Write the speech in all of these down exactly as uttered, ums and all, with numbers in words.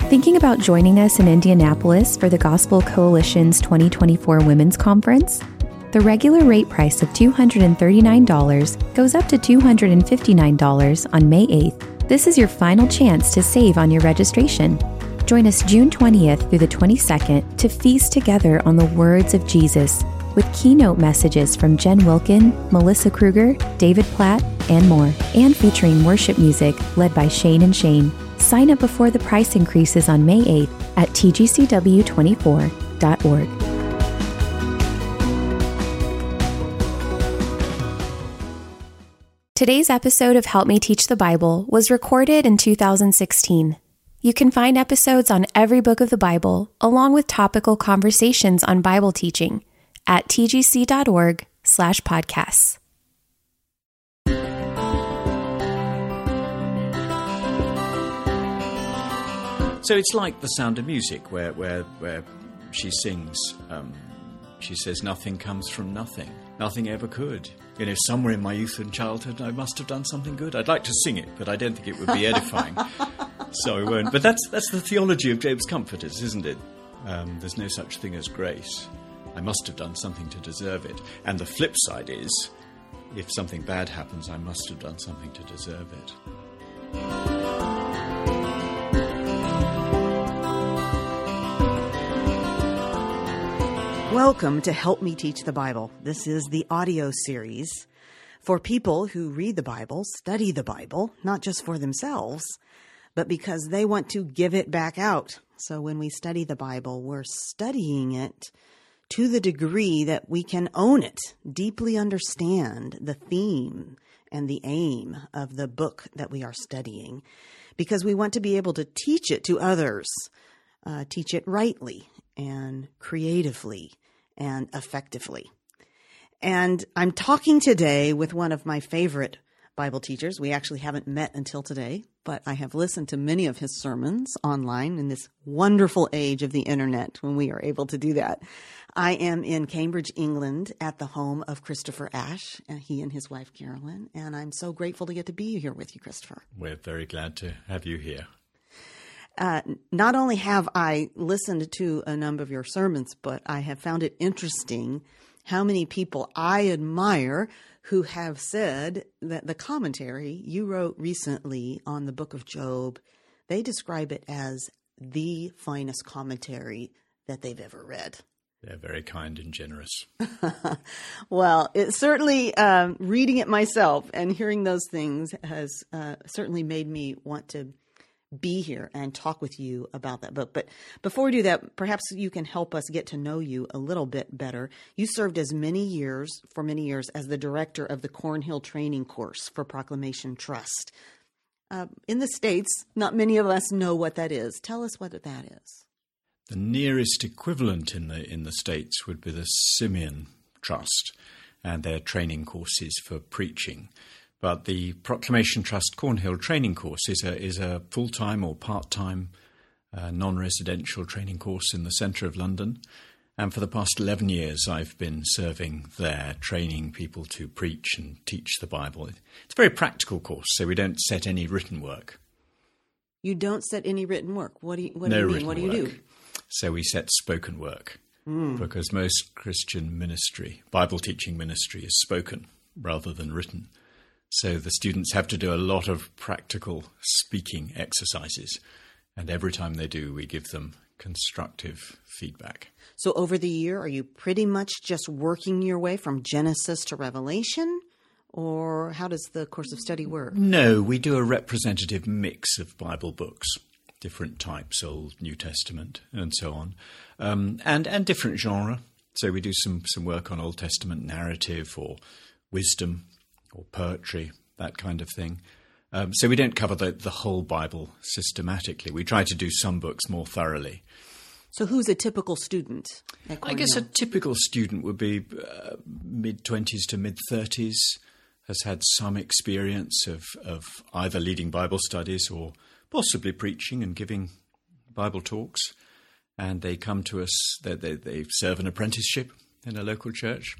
Thinking about joining us in Indianapolis for the Gospel Coalition's twenty twenty-four Women's Conference? The regular rate price of two hundred thirty-nine dollars goes up to two hundred fifty-nine dollars on May eighth. This is your final chance to save on your registration. Join us June twentieth through the twenty-second to feast together on the words of Jesus with keynote messages from Jen Wilkin, Melissa Kruger, David Platt, and more, and featuring worship music led by Shane and Shane. Sign up before the price increases on May eighth at t g c w twenty-four dot org. Today's episode of Help Me Teach the Bible was recorded in two thousand sixteen. You can find episodes on every book of the Bible, along with topical conversations on Bible teaching at t g c dot org slash podcasts. So it's like The Sound of Music, where where where she sings. Um, she says, "Nothing comes from nothing. Nothing ever could." You know, somewhere in my youth and childhood, I must have done something good. I'd like to sing it, but I don't think it would be edifying, so I won't. But that's that's the theology of Job's comforters, isn't it? Um, there's no such thing as grace. I must have done something to deserve it. And the flip side is, if something bad happens, I must have done something to deserve it. Welcome to Help Me Teach the Bible. This is the audio series for people who read the Bible, study the Bible, not just for themselves, but because they want to give it back out. So when we study the Bible, we're studying it to the degree that we can own it, deeply understand the theme and the aim of the book that we are studying, because we want to be able to teach it to others, uh, teach it rightly and creatively and effectively. And I'm talking today with one of my favorite Bible teachers. We actually haven't met until today, but I have listened to many of his sermons online in this wonderful age of the internet when we are able to do that. I am in Cambridge, England, at the home of Christopher Ash, and he and his wife Carolyn, and I'm so grateful to get to be here with you, Christopher. We're very glad to have you here. Uh, not only have I listened to a number of your sermons, but I have found it interesting how many people I admire who have said that the commentary you wrote recently on the book of Job, they describe it as the finest commentary that they've ever read. They're very kind and generous. Well, it certainly, um, reading it myself and hearing those things has uh, certainly made me want to be here and talk with you about that book. But before we do that, perhaps you can help us get to know you a little bit better. You served as many years, for many years, as the director of the Cornhill Training Course for Proclamation Trust. Uh, in the States, not many of us know what that is. Tell us what that is. The nearest equivalent in the in the States would be the Simeon Trust and their training courses for preaching. But the Proclamation Trust Cornhill Training Course is a, is a full-time or part-time uh, non-residential training course in the centre of London. And for the past eleven years, I've been serving there, training people to preach and teach the Bible. It's a very practical course, so we don't set any written work. You don't set any written work? What do you, what no do you mean? What do you work. do? So we set spoken work, mm. because most Christian ministry, Bible teaching ministry, is spoken rather than written. So the students have to do a lot of practical speaking exercises. And every time they do, we give them constructive feedback. So over the year, are you pretty much just working your way from Genesis to Revelation? Or how does the course of study work? No, we do a representative mix of Bible books, different types, Old, New Testament, and so on, um, and, and different genre. So we do some, some work on Old Testament narrative or wisdom, or poetry, that kind of thing. Um, so we don't cover the, the whole Bible systematically. We try to do some books more thoroughly. So who's a typical student at I guess a typical student would be uh, mid-twenties to mid-thirties, has had some experience of, of either leading Bible studies or possibly preaching and giving Bible talks. And they come to us, they, they, they serve an apprenticeship in a local church.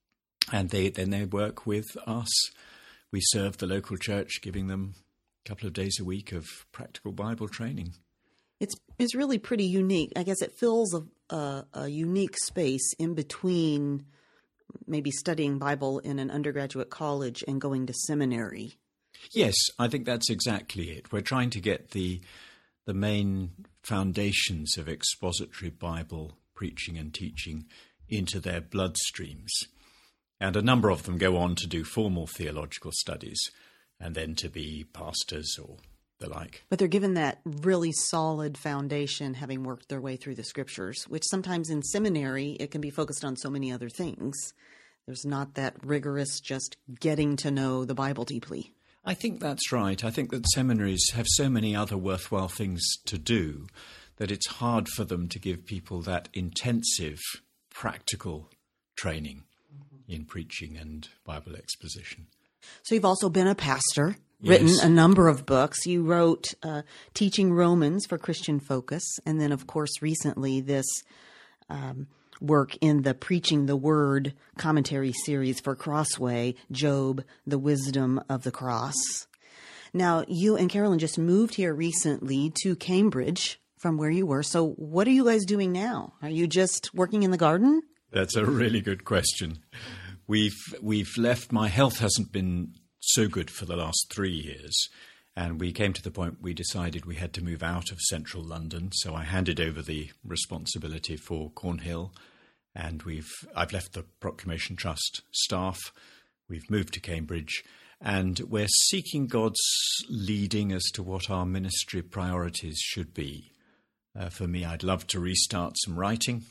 And they then they work with us. We serve the local church, giving them a couple of days a week of practical Bible training. It's it's really pretty unique. I guess it fills a, a, a unique space in between maybe studying Bible in an undergraduate college and going to seminary. Yes, I think that's exactly it. We're trying to get the the main foundations of expository Bible preaching and teaching into their bloodstreams. And a number of them go on to do formal theological studies and then to be pastors or the like. But they're given that really solid foundation, having worked their way through the scriptures, which sometimes in seminary, it can be focused on so many other things. There's not that rigorous just getting to know the Bible deeply. I think that's right. I think that seminaries have so many other worthwhile things to do that it's hard for them to give people that intensive practical training in preaching and Bible exposition. So you've also been a pastor, written yes. a number of books. You wrote uh, Teaching Romans for Christian Focus, and then, of course, recently this um, work in the Preaching the Word commentary series for Crossway, Job, The Wisdom of the Cross. Now, you and Carolyn just moved here recently to Cambridge from where you were. So what are you guys doing now? Are you just working in the garden? That's a really good question. We've we've left. My health hasn't been so good for the last three years, and we came to the point we decided we had to move out of central London. So I handed over the responsibility for Cornhill, and we've I've left the Proclamation Trust staff. We've moved to Cambridge, and we're seeking God's leading as to what our ministry priorities should be. Uh, for me, I'd love to restart some writing.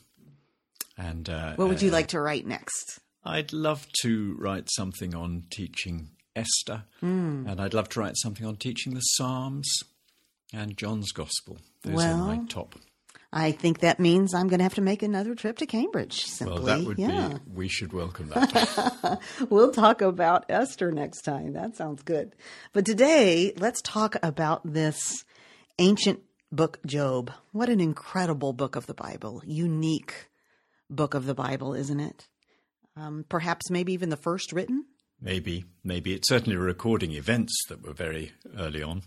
And uh, what would you uh, like to write next? I'd love to write something on teaching Esther, mm. and I'd love to write something on teaching the Psalms and John's Gospel. Those well, are my top. I think that means I'm going to have to make another trip to Cambridge, simply. Well, that would yeah. be, we should welcome that. We'll talk about Esther next time. That sounds good. But today, let's talk about this ancient book, Job. What an incredible book of the Bible. Unique book of the Bible, isn't it? Um, perhaps maybe even the first written? Maybe, maybe. It's certainly recording events that were very early on.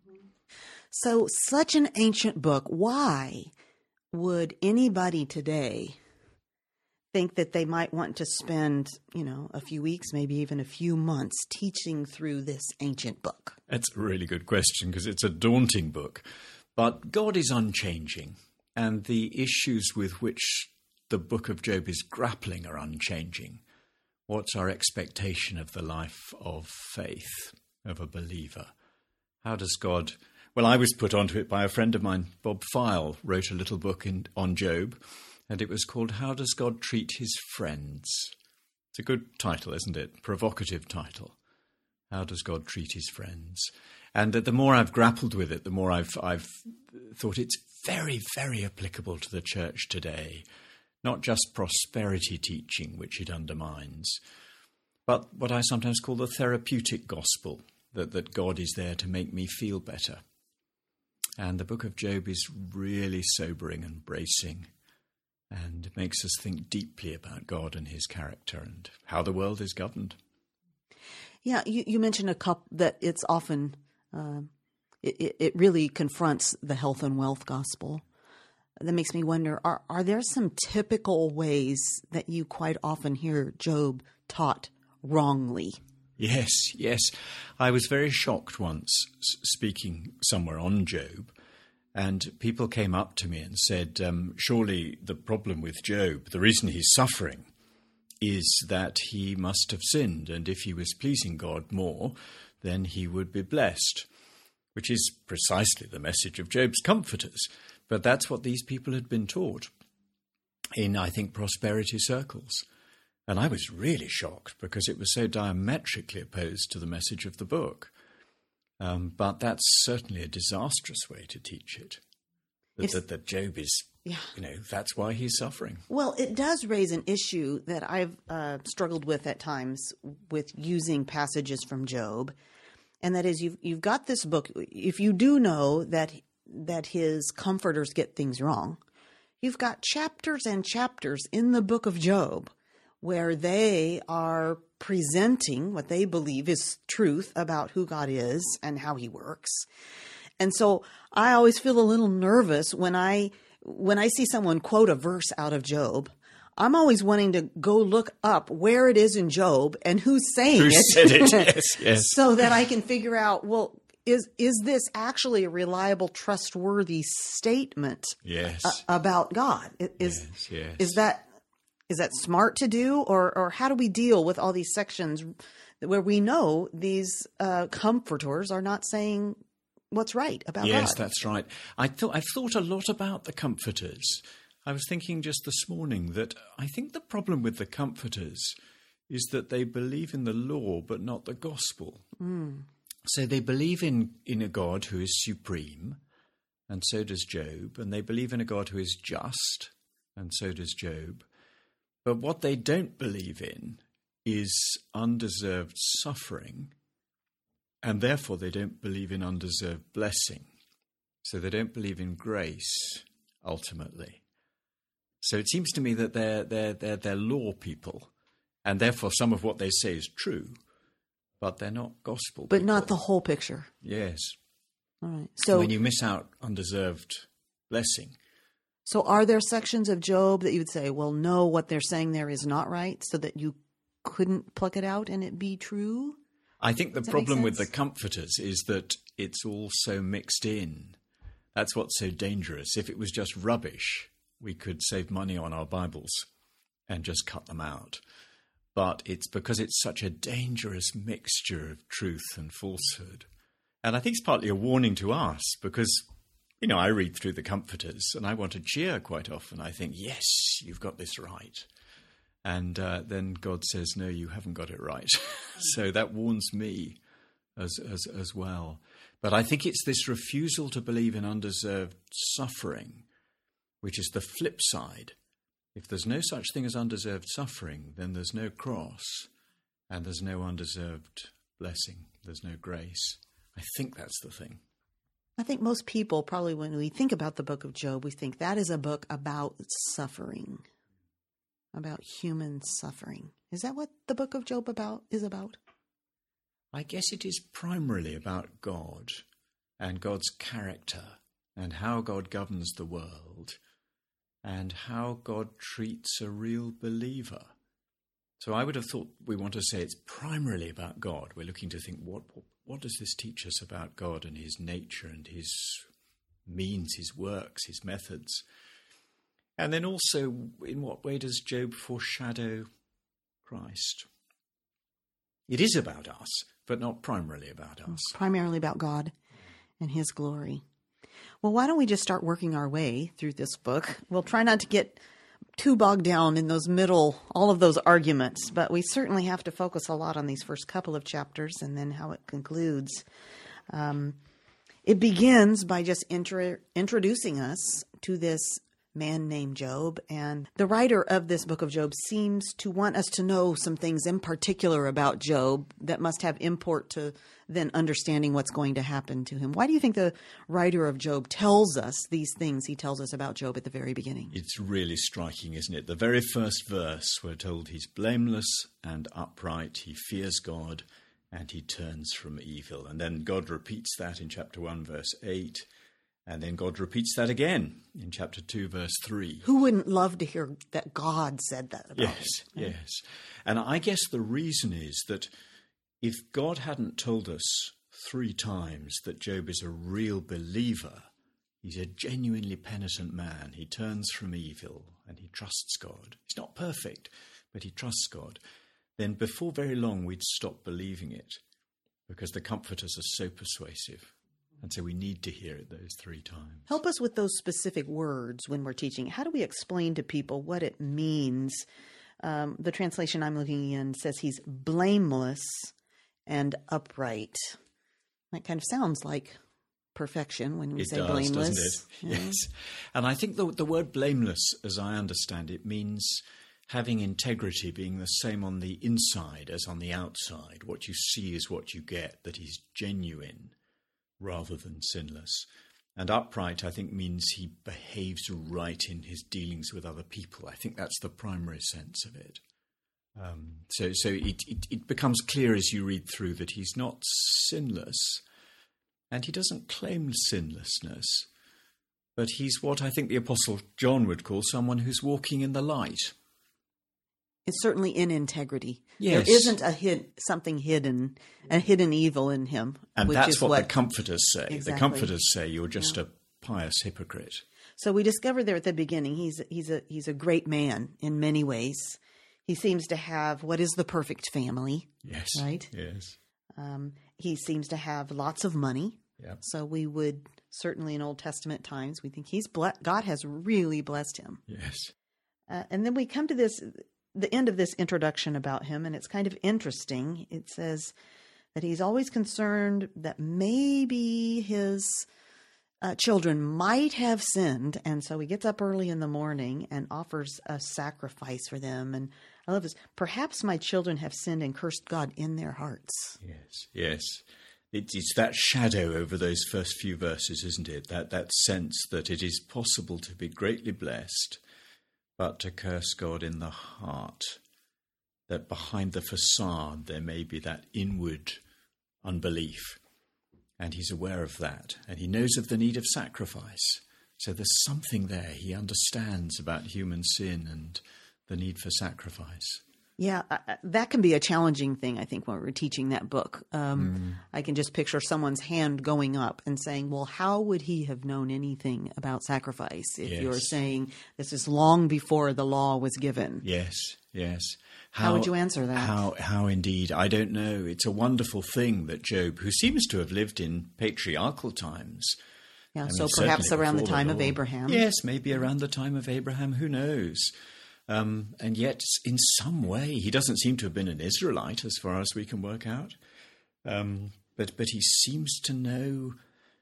So such an ancient book. Why would anybody today think that they might want to spend, you know, a few weeks, maybe even a few months teaching through this ancient book? That's a really good question because it's a daunting book. But God is unchanging, and the issues with which the book of Job is grappling are unchanging. What's our expectation of the life of faith, of a believer? How does God... Well, I was put onto it by a friend of mine. Bob File wrote a little book in, on Job, and it was called How Does God Treat His Friends? It's a good title, isn't it? Provocative title. How does God treat his friends? And the more I've grappled with it, the more I've, I've thought it's very, very applicable to the church today. Not just prosperity teaching, which it undermines, but what I sometimes call the therapeutic gospel, that, that God is there to make me feel better. And the book of Job is really sobering and bracing and makes us think deeply about God and his character and how the world is governed. Yeah, you, you mentioned a couple that it's often, uh, it, it really confronts the health and wealth gospel. That makes me wonder, are, are there some typical ways that you quite often hear Job taught wrongly? Yes, yes. I was very shocked once speaking somewhere on Job, and people came up to me and said, um, surely the problem with Job, the reason he's suffering, is that he must have sinned, and if he was pleasing God more, then he would be blessed, which is precisely the message of Job's comforters. But that's what these people had been taught in, I think, prosperity circles. And I was really shocked because it was so diametrically opposed to the message of the book. Um, but that's certainly a disastrous way to teach it. That, that, that Job is, yeah. you know, that's why he's suffering. Well, it does raise an issue that I've uh, struggled with at times with using passages from Job. And that is, you've, you've got this book. If you do know that that his comforters get things wrong, you've got chapters and chapters in the book of Job where they are presenting what they believe is truth about who God is and how he works. And so I always feel a little nervous when I when I see someone quote a verse out of Job. I'm always wanting to go look up where it is in Job and who's saying Who it. said it? Yes, yes. So that I can figure out, well, is is this actually a reliable, trustworthy statement Yes. a- about God? I- Is Yes, yes. is that is that smart to do, or or how do we deal with all these sections where we know these uh, comforters are not saying what's right about Yes, God? that's right. I thought I've thought a lot about the comforters. I was thinking just this morning that I think the problem with the comforters is that they believe in the law but not the gospel. Mm. So they believe in, in a God who is supreme, and so does Job, and they believe in a God who is just, and so does Job. But what they don't believe in is undeserved suffering, and therefore they don't believe in undeserved blessing. So they don't believe in grace, ultimately. So it seems to me that they're, they're, they're, they're law people, and therefore some of what they say is true, but they're not gospel But people. not the whole picture. Yes. All right. So When you miss out undeserved blessing. So are there sections of Job that you would say, well, no, what they're saying there is not right, so that you couldn't pluck it out and it be true? I think the Does that make problem with the sense? comforters is that it's all so mixed in. That's what's so dangerous. If it was just rubbish, we could save money on our Bibles and just cut them out. But it's because it's such a dangerous mixture of truth and falsehood. And I think it's partly a warning to us because, you know, I read through the comforters and I want to cheer quite often. I think, yes, you've got this right. And uh, then God says, no, you haven't got it right. So that warns me as, as as well. But I think it's this refusal to believe in undeserved suffering, which is the flip side. If there's no such thing as undeserved suffering, then there's no cross and there's no undeserved blessing. There's no grace. I think that's the thing. I think most people probably, when we think about the book of Job, we think that is a book about suffering, about human suffering. Is that what the book of Job about is about? I guess it is primarily about God and God's character and how God governs the world and how God treats a real believer. So I would have thought we want to say it's primarily about God. We're looking to think, what, what, what does this teach us about God and his nature and his means, his works, his methods? And then also, in what way does Job foreshadow Christ? It is about us, but not primarily about us. Primarily about God and his glory. Well, why don't we just start working our way through this book? We'll try not to get too bogged down in those middle, all of those arguments, but we certainly have to focus a lot on these first couple of chapters and then how it concludes. Um, it begins by just intro- introducing us to this man named Job, and the writer of this book of Job seems to want us to know some things in particular about Job that must have import to then understanding what's going to happen to him. Why do you think the writer of Job tells us these things he tells us about Job at the very beginning? It's really striking, isn't it? The very first verse, we're told he's blameless and upright, he fears God, and he turns from evil. And then God repeats that in chapter one, verse eight. And then God repeats that again in chapter two, verse three. Who wouldn't love to hear that God said that about Yes, him? yes. And I guess the reason is that if God hadn't told us three times that Job is a real believer, he's a genuinely penitent man, he turns from evil and he trusts God. He's not perfect, but he trusts God. Then before very long we'd stop believing it because the comforters are so persuasive. And so we need to hear it those three times. Help us with those specific words when we're teaching. How do we explain to people what it means? Um, the translation I'm looking in says he's blameless and upright. That kind of sounds like perfection when we It say does, blameless. doesn't it? Yeah. Yes. And I think the, the word blameless, as I understand it, means having integrity, being the same on the inside as on the outside. What you see is what you get, that he's genuine rather than sinless. And upright, I think, means he behaves right in his dealings with other people. I think that's the primary sense of it. Um, so so it, it, it becomes clear as you read through that he's not sinless, And he doesn't claim sinlessness, but he's what I think the Apostle John would call someone who's walking in the light. It's certainly in integrity. Yes. There isn't a hid, something hidden, a hidden evil in him. And which that's is what, what the comforters say. Exactly. The comforters say you're just Yeah. a pious hypocrite. So we discover there at the beginning he's he's a he's a great man in many ways. He seems to have what is the perfect family. Yes. Right? Yes. Um, he seems to have lots of money. Yep. So we would certainly in Old Testament times we think he's ble- God has really blessed him. Yes. Uh, and then we come to this the end of this introduction about him, and it's kind of interesting. It says that he's always concerned that maybe his uh, children might have sinned, and so he gets up early in the morning and offers a sacrifice for them. And I love this. Perhaps my children have sinned and cursed God in their hearts. Yes. Yes. It, it's that shadow over those first few verses, isn't it? That that sense that it is possible to be greatly blessed, but to curse God in the heart, that behind the facade there may be that inward unbelief. And he's aware of that, and he knows of the need of sacrifice. So there's something there. He understands about human sin and the need for sacrifice. Yeah, uh, that can be a challenging thing, I think, when we're teaching that book. Um, mm. I can just picture someone's hand going up and saying, well, how would he have known anything about sacrifice if yes. you're saying this is long before the law was given? Yes, yes. How, how would you answer that? How, how indeed? I don't know. It's a wonderful thing that Job, who seems to have lived in patriarchal times. Yeah, I mean, so perhaps around the time the of Abraham. Yes, maybe around the time of Abraham. Who knows? Um, and yet, in some way, he doesn't seem to have been an Israelite, as far as we can work out. Um, but but he seems to know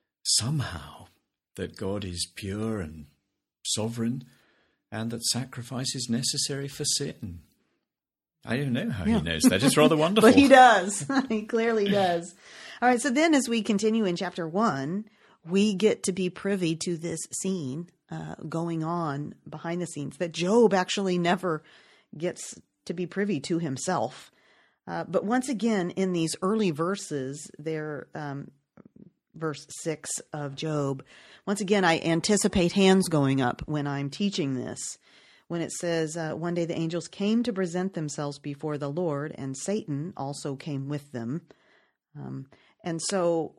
somehow that God is pure and sovereign, and that sacrifice is necessary for sin. I don't know how yeah. he knows that. It's rather wonderful. But he does. He clearly does. All right, so then as we continue in chapter one, we get to be privy to this scene uh, going on behind the scenes that Job actually never gets to be privy to himself. Uh, but once again, in these early verses, there, um, verse six of Job, once again, I anticipate hands going up when I'm teaching this. When it says, uh, one day the angels came to present themselves before the Lord, and Satan also came with them. Um, and so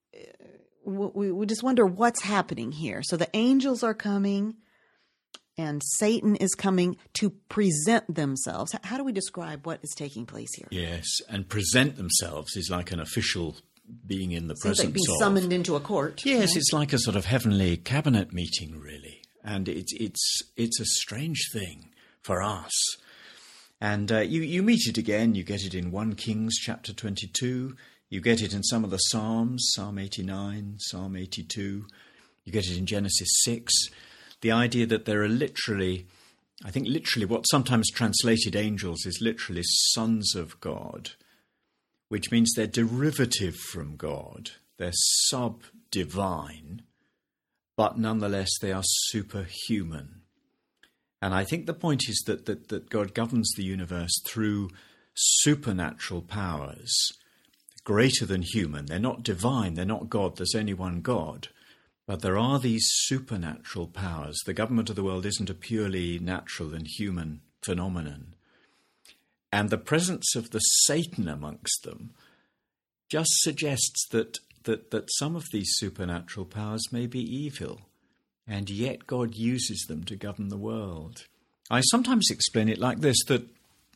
we, we just wonder what's happening here. So the angels are coming, and Satan is coming to present themselves. How do we describe what is taking place here? Yes, and present themselves is like an official being in the Seems presence like being of. summoned into a court. Yes, right? It's like a sort of heavenly cabinet meeting, really. And it's it's it's a strange thing for us. And uh, you, you meet it again. You get it in First Kings chapter twenty-two. You get it in some of the Psalms, Psalm eighty-nine, Psalm eighty-two. You get it in Genesis six. The idea that there are literally, I think literally what sometimes translated angels is literally sons of God, which means they're derivative from God. They're sub-divine. But nonetheless, they are superhuman. And I think the point is that, that, that God governs the universe through supernatural powers, greater than human. They're not divine, they're not God, there's only one God. But there are these supernatural powers. The government of the world isn't a purely natural and human phenomenon. And the presence of the Satan amongst them just suggests that That, that some of these supernatural powers may be evil, and yet God uses them to govern the world. I sometimes explain it like this, that,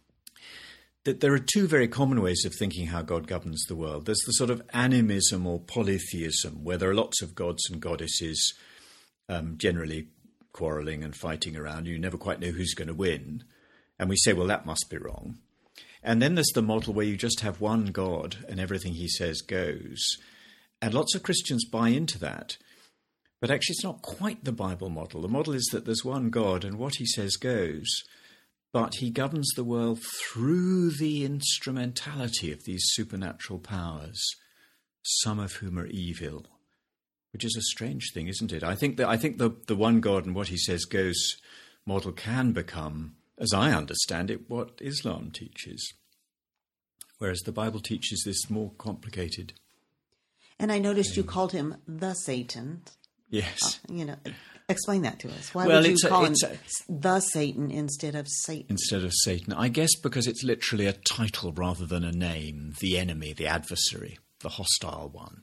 that there are two very common ways of thinking how God governs the world. There's the sort of animism or polytheism, where there are lots of gods and goddesses um, generally quarrelling and fighting around. You never quite know who's going to win. And we say, well, that must be wrong. And then there's the model where you just have one God and everything he says goes. And lots of Christians buy into that. But actually, it's not quite the Bible model. The model is that there's one God and what he says goes. But he governs the world through the instrumentality of these supernatural powers, some of whom are evil, which is a strange thing, isn't it? I think that I think the, the one God and what he says goes model can become, as I understand it, what Islam teaches. Whereas the Bible teaches this more complicated. And I noticed you called him the Satan. Yes. Uh, you know, explain that to us. Why Well, would you it's a- call him it's a- the Satan instead of Satan? Instead of Satan. I guess because it's literally a title rather than a name. The enemy, the adversary, the hostile one.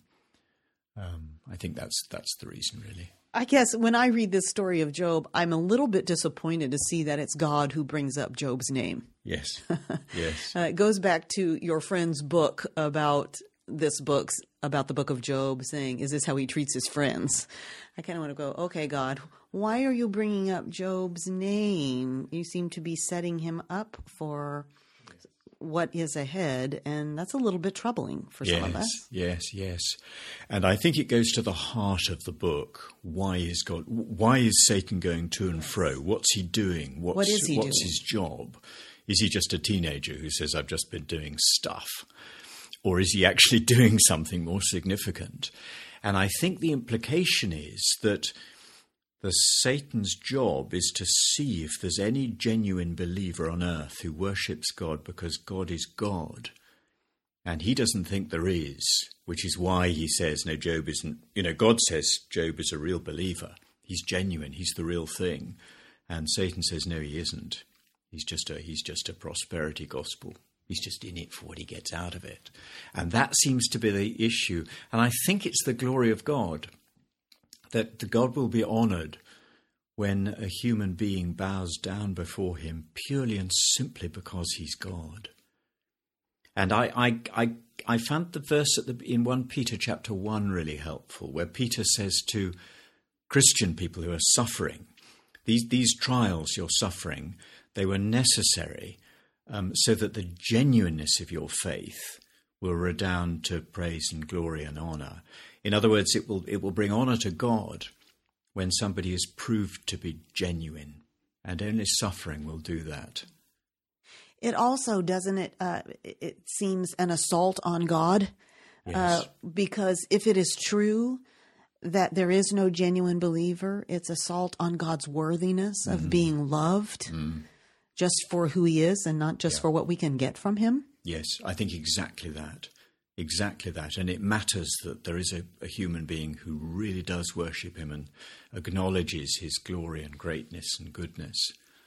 Um, I think that's that's the reason, really. I guess when I read this story of Job, I'm a little bit disappointed to see that it's God who brings up Job's name. Yes. Yes. Uh, it goes back to your friend's book about this book, about the book of Job, saying, is this how he treats his friends? I kind of want to go, okay, God, why are you bringing up Job's name? You seem to be setting him up for what is ahead, and that's a little bit troubling for some of us. Yes, yes. And I think it goes to the heart of the book. Why is God? Why is Satan going to and fro? What's he doing? What's, What is he what's doing? his job? Is he just a teenager who says, I've just been doing stuff? Or is he actually doing something more significant? And I think the implication is that the Satan's job is to see if there's any genuine believer on earth who worships God because God is God. And he doesn't think there is, which is why he says, no, Job isn't, you know, God says Job is a real believer. He's genuine. He's the real thing. And Satan says, no, he isn't. He's just a, he's just a prosperity gospel. He's just in it for what he gets out of it. And that seems to be the issue. And I think it's the glory of God, that the God will be honored when a human being bows down before him purely and simply because he's God. And I I I, I found the verse at the, in First Peter chapter one really helpful, where Peter says to Christian people who are suffering, these, these trials you're suffering, they were necessary um, so that the genuineness of your faith will redound to praise and glory and honor. In other words, it will it will bring honor to God when somebody is proved to be genuine, and only suffering will do that. It also, doesn't it, uh, it seems an assault on God, Yes. uh, because if it is true that there is no genuine believer, it's assault on God's worthiness of being loved just for who he is and not just Yeah. for what we can get from him. Yes, I think exactly that. Exactly that. And it matters that there is a, a human being who really does worship him and acknowledges his glory and greatness and goodness.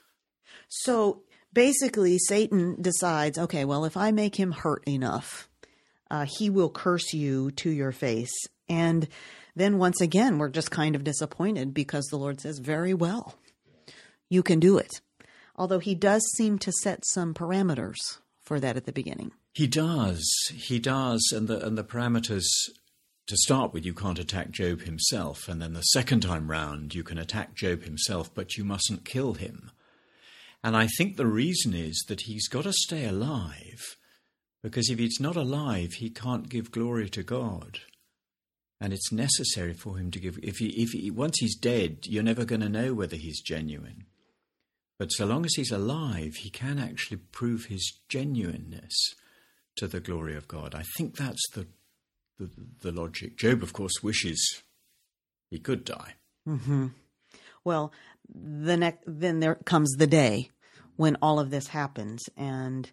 So basically, Satan decides, okay, well, if I make him hurt enough, uh, he will curse you to your face. And then once again, we're just kind of disappointed because the Lord says, very well, you can do it. Although he does seem to set some parameters for that at the beginning. He does. He does. And the, and the parameters, to start with, you can't attack Job himself. And then the second time round, you can attack Job himself, but you mustn't kill him. And I think the reason is that he's got to stay alive, because if he's not alive, he can't give glory to God. And it's necessary for him to give. If he, if he, once he's dead, you're never going to know whether he's genuine. But so long as he's alive, he can actually prove his genuineness to the glory of God. I think that's the the, the logic. Job, of course, wishes he could die. Mm-hmm. Well, the next, then there comes the day when all of this happens, and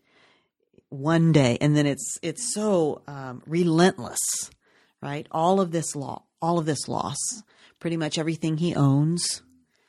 one day, and then it's it's so um, relentless, right? All of this law, all of this loss, pretty much everything he owns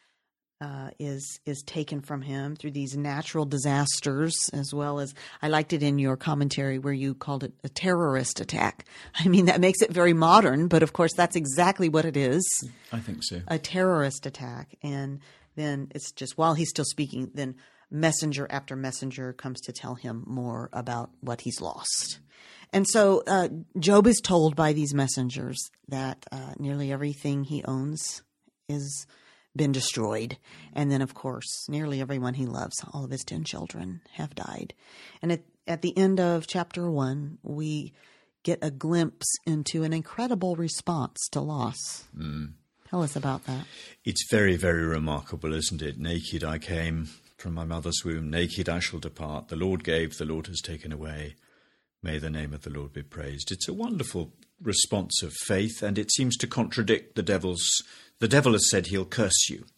uh, is is taken from him through these natural disasters, as well as, I liked it in your commentary where you called it a terrorist attack. I mean, that makes it very modern, but of course that's exactly what it is. I think so. A terrorist attack. And then it's just, while he's still speaking, then messenger after messenger comes to tell him more about what he's lost. And so uh, Job is told by these messengers that uh, nearly everything he owns is been destroyed. And then, of course, nearly everyone he loves, all of his ten children, have died. And at, at the end of chapter one, we get a glimpse into an incredible response to loss. Mm. Tell us about that. It's very, very remarkable, isn't it? Naked I came from my mother's womb, naked I shall depart. The Lord gave, the Lord has taken away. May the name of the Lord be praised. It's a wonderful response of faith, and it seems to contradict the devil's. The devil has said he'll curse you,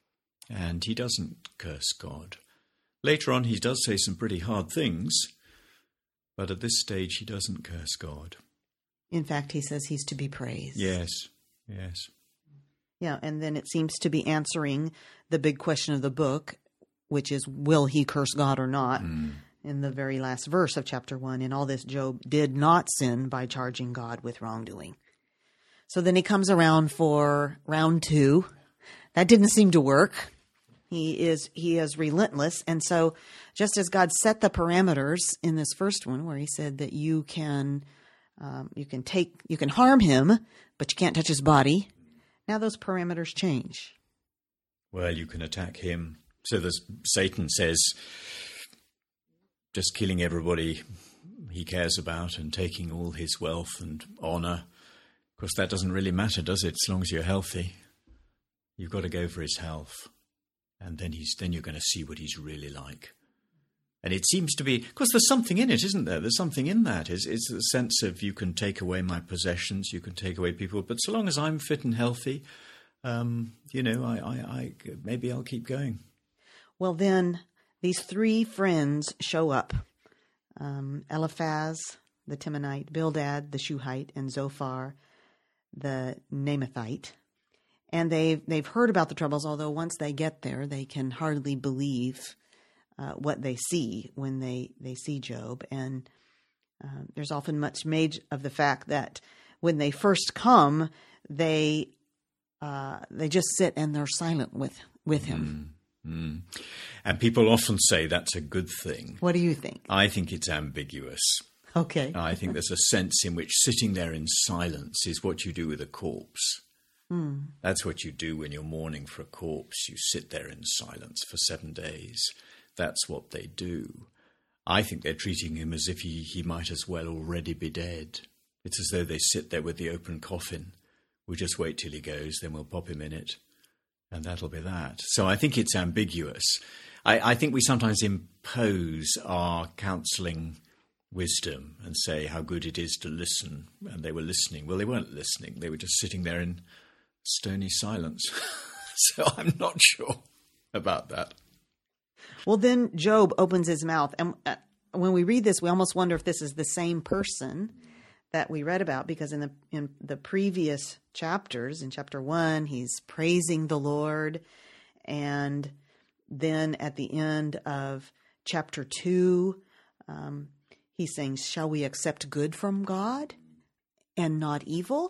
and he doesn't curse God. Later on, he does say some pretty hard things, but at this stage, he doesn't curse God. In fact, he says he's to be praised. Yes, yes. Yeah, and then it seems to be answering the big question of the book, which is, will he curse God or not? Mm. In the very last verse of chapter one. In all this, Job did not sin by charging God with wrongdoing. So then he comes around for round two. That didn't seem to work. He is he is relentless. And so just as God set the parameters in this first one, where he said that you can um, you can take you can harm him, but you can't touch his body. Now those parameters change. Well, you can attack him. So the, Satan says, just killing everybody he cares about and taking all his wealth and honor. Of course, that doesn't really matter, does it? As long as you're healthy, you've got to go for his health. And then he's then you're going to see what he's really like. And it seems to be, of course, there's something in it, isn't there? There's something in that. It's, it's the sense of you can take away my possessions, you can take away people, but so long as I'm fit and healthy, um, you know, I, I, I maybe I'll keep going. Well, then these three friends show up. Um, Eliphaz, the Temanite, Bildad, the Shuhite, and Zophar, the Naamathite. And they've, they've heard about the troubles, although once they get there, they can hardly believe uh, what they see when they, they see Job. And uh, there's often much made of the fact that when they first come, they uh, they just sit and they're silent with, with him. Mm, mm. And people often say that's a good thing. What do you think? I think it's ambiguous. Okay. I think there's a sense in which sitting there in silence is what you do with a corpse. Hmm. That's what you do when you're mourning for a corpse. You sit there in silence for seven days. That's what they do. I think they're treating him as if he, he might as well already be dead. It's as though they sit there with the open coffin. We'll just wait till he goes, then we'll pop him in it, and that'll be that. So I think it's ambiguous. I, I think we sometimes impose our counselling wisdom and say how good it is to listen, and they were listening. Well, they weren't listening. They were just sitting there in stony silence. So I'm not sure about that. Well, then Job opens his mouth. And uh, when we read this, we almost wonder if this is the same person that we read about, because in the in the previous chapters, in chapter one, he's praising the Lord. And then at the end of chapter two, um, he's saying, shall we accept good from God and not evil?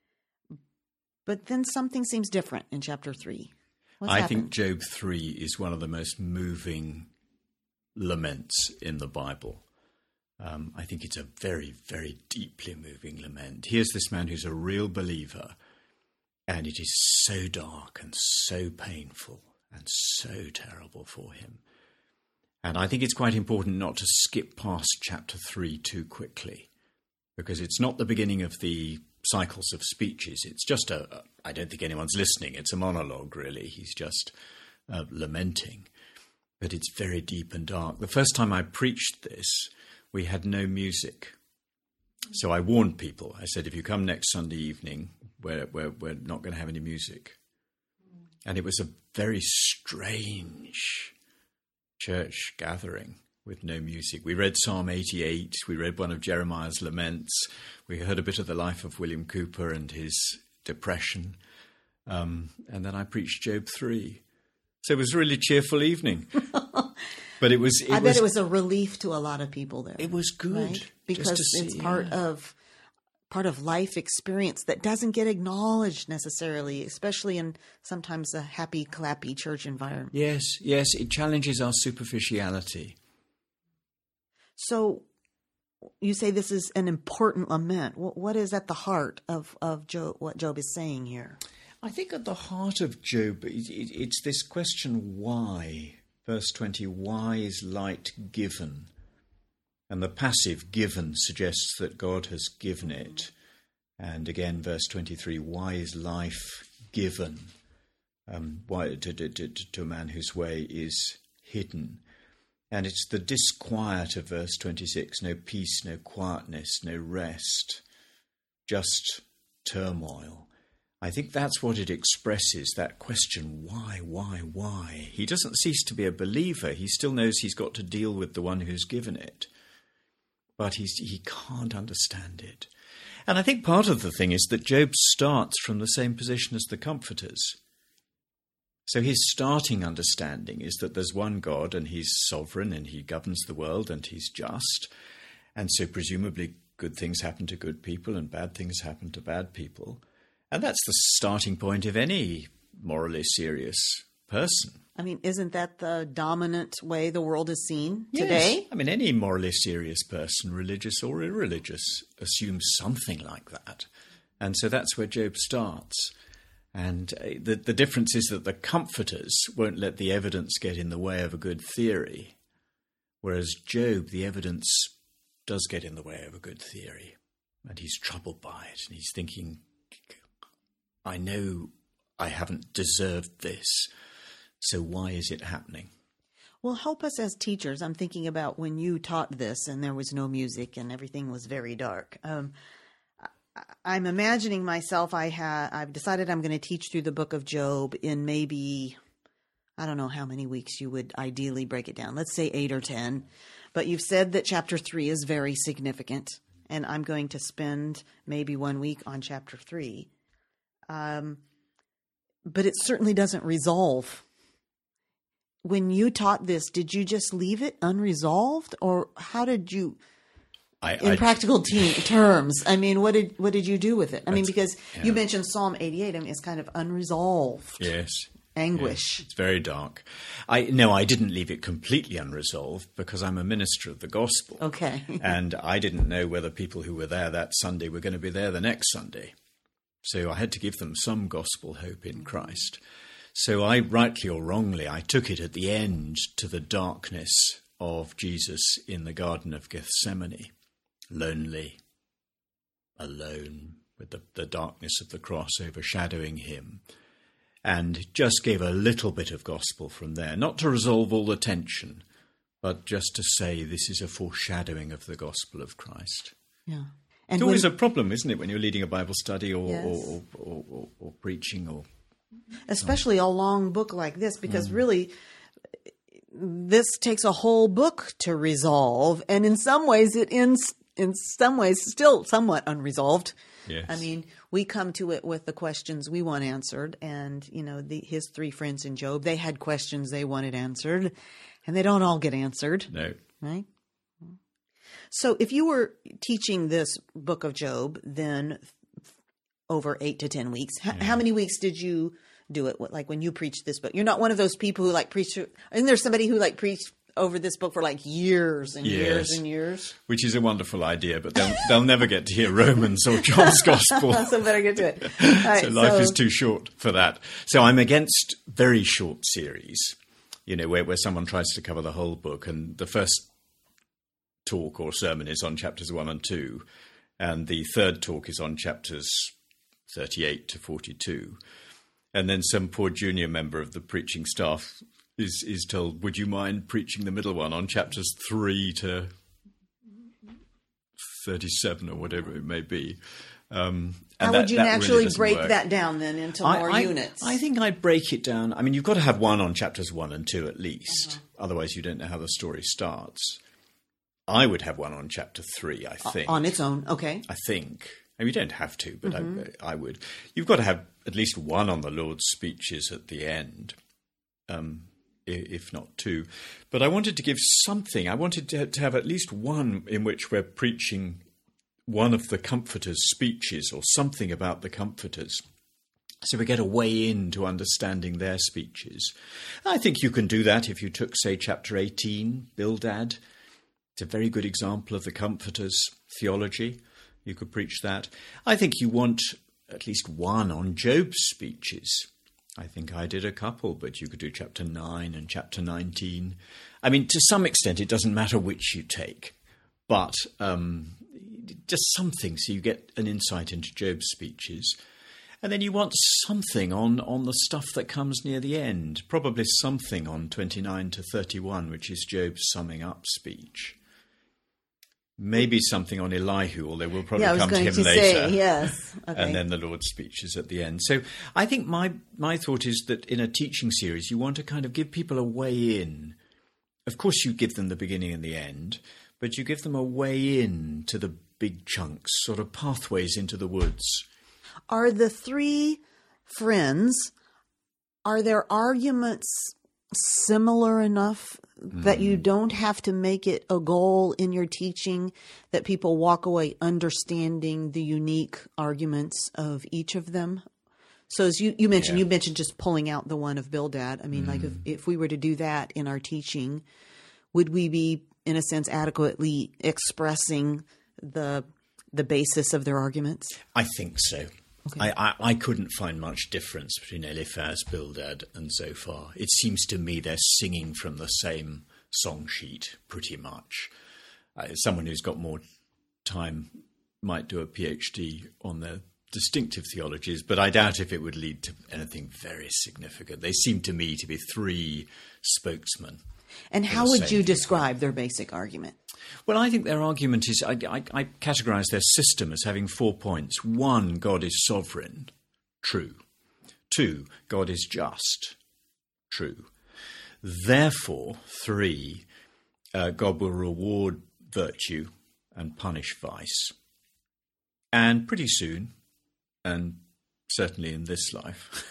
But then something seems different in chapter three. What's I happened? think Job three is one of the most moving laments in the Bible. Um, I think it's a very, very deeply moving lament. Here's this man who's a real believer, and it is so dark and so painful and so terrible for him. And I think it's quite important not to skip past chapter three too quickly, because it's not the beginning of the cycles of speeches. It's just a, a I don't think anyone's listening. It's a monologue, really. He's just uh, lamenting. But it's very deep and dark. The first time I preached this, we had no music. So I warned people. I said, if you come next Sunday evening, we're, we're, we're not going to have any music. And it was a very strange church gathering with no music. We read Psalm eighty-eight. We read one of Jeremiah's laments. We heard a bit of the life of William Cooper and his depression. Um, and then I preached Job three. So it was a really cheerful evening. But it was. It I bet was, it was a relief to a lot of people there. It was good. Right? Because just to it's see, part yeah. of part of life experience that doesn't get acknowledged necessarily, especially in sometimes a happy, clappy church environment. Yes, yes, it challenges our superficiality. So you say this is an important lament. What, what is at the heart of, of Job, what Job is saying here? I think at the heart of Job, it, it, it's this question, why? Verse twenty, why is light given? And the passive given suggests that God has given it. And again, verse twenty-three, why is life given? Um, why to, to, to, to a man whose way is hidden? And it's the disquiet of verse twenty-six, no peace, no quietness, no rest, just turmoil. I think that's what it expresses, that question, why, why, why? He doesn't cease to be a believer. He still knows he's got to deal with the one who's given it. But he's, he can't understand it. And I think part of the thing is that Job starts from the same position as the comforters. So his starting understanding is that there's one God and he's sovereign and he governs the world and he's just. And so presumably good things happen to good people and bad things happen to bad people. And that's the starting point of any morally serious person. I mean, isn't that the dominant way the world is seen Yes. today? I mean, any morally serious person, religious or irreligious, assumes something like that. And so that's where Job starts. And uh, the, the difference is that the comforters won't let the evidence get in the way of a good theory, whereas Job, the evidence does get in the way of a good theory. And he's troubled by it, and he's thinking, I know I haven't deserved this, so why is it happening? Well, help us as teachers. I'm thinking about when you taught this and there was no music and everything was very dark. Um, I, I'm imagining myself, I ha- I've decided I'm going to teach through the book of Job in maybe, I don't know how many weeks you would ideally break it down. Let's say eight or ten. But you've said that chapter three is very significant, and I'm going to spend maybe one week on chapter three. Um, but it certainly doesn't resolve. When you taught this, did you just leave it unresolved, or how did you, I, in I, practical te- terms, I mean, what did what did you do with it? I mean, because yeah. you mentioned Psalm eighty-eight. I mean, it's kind of unresolved Yes. anguish. Yes, it's very dark. I no, I didn't leave it completely unresolved because I'm a minister of the gospel. Okay. And I didn't know whether people who were there that Sunday were going to be there the next Sunday. So I had to give them some gospel hope in Christ. So I, rightly or wrongly, I took it at the end to the darkness of Jesus in the Garden of Gethsemane, lonely, alone, with the, the darkness of the cross overshadowing him, and just gave a little bit of gospel from there, not to resolve all the tension, but just to say this is a foreshadowing of the gospel of Christ. Yeah. It's And always when, a problem, isn't it, when you're leading a Bible study or, Yes. or, or, or, or preaching or... especially a long book like this, because really this takes a whole book to resolve. And in some ways it ends, in some ways, still somewhat unresolved. Yes. I mean, we come to it with the questions we want answered. And, you know, the, his three friends in Job, they had questions they wanted answered, and they don't all get answered. No. Right? So if you were teaching this book of Job, then over eight to ten weeks, h- Yeah. how many weeks did you do it? Like when you preached this book, you're not one of those people who like preach. Isn't there somebody who like preached over this book for like years and years Yes. and years? Which is a wonderful idea, but they'll, they'll never get to hear Romans or John's Gospel. So better get to it. All right, So life so- is too short for that. So I'm against very short series, you know, where, where someone tries to cover the whole book, and the first talk or sermon is on chapters one and two, and the third talk is on chapters thirty-eight to forty-two. And then some poor junior member of the preaching staff is, is told, would you mind preaching the middle one on chapters three to thirty-seven or whatever it may be. Um, and How that- would you that really naturally doesn't break work. that down then into I- more I, units? I think I'd break it down. I mean, you've got to have one on chapters one and two at least. Uh-huh. Otherwise, you don't know how the story starts. I would have one on chapter three, I think. On its own, okay. I think. I mean, you don't have to, but Mm-hmm. I, I would. You've got to have at least one on the Lord's speeches at the end, um, i- if not two. But I wanted to give something. I wanted to, to have at least one in which we're preaching one of the Comforter's speeches or something about the Comforters. So we get a way into understanding their speeches. I think you can do that if you took, say, chapter eighteen, Bildad. It's a very good example of the Comforter's theology. You could preach that. I think you want at least one on Job's speeches. I think I did a couple, but you could do chapter nine and chapter nineteen. I mean, to some extent, it doesn't matter which you take, but um, just something so you get an insight into Job's speeches. And then you want something on, on the stuff that comes near the end, probably something on twenty-nine to thirty-one, which is Job's summing up speech. Maybe something on Elihu, although we'll probably Yeah, I was come to going him to later. say, yes. Okay. And then the Lord's speeches at the end. So I think my, my thought is that in a teaching series, you want to kind of give people a way in. Of course, you give them the beginning and the end, but you give them a way in to the big chunks, sort of pathways into the woods. Are the three friends, are their arguments similar enough that you don't have to make it a goal in your teaching that people walk away understanding the unique arguments of each of them? So as you, you mentioned, Yeah. you mentioned just pulling out the one of Bildad. I mean, like if, if we were to do that in our teaching, would we be, in a sense, adequately expressing the the basis of their arguments? I think so. Okay. I, I, I couldn't find much difference between Eliphaz, Bildad, and Zophar. It seems to me they're singing from the same song sheet, pretty much. Uh, someone who's got more time might do a PhD on their distinctive theologies, but I doubt if it would lead to anything very significant. They seem to me to be three spokesmen. And how the would same you thing. describe their basic argument? Well, I think their argument is, I, I, I categorize their system as having four points. One, God is sovereign. True. Two, God is just. True. Therefore, three, uh, God will reward virtue and punish vice. And pretty soon, and certainly in this life.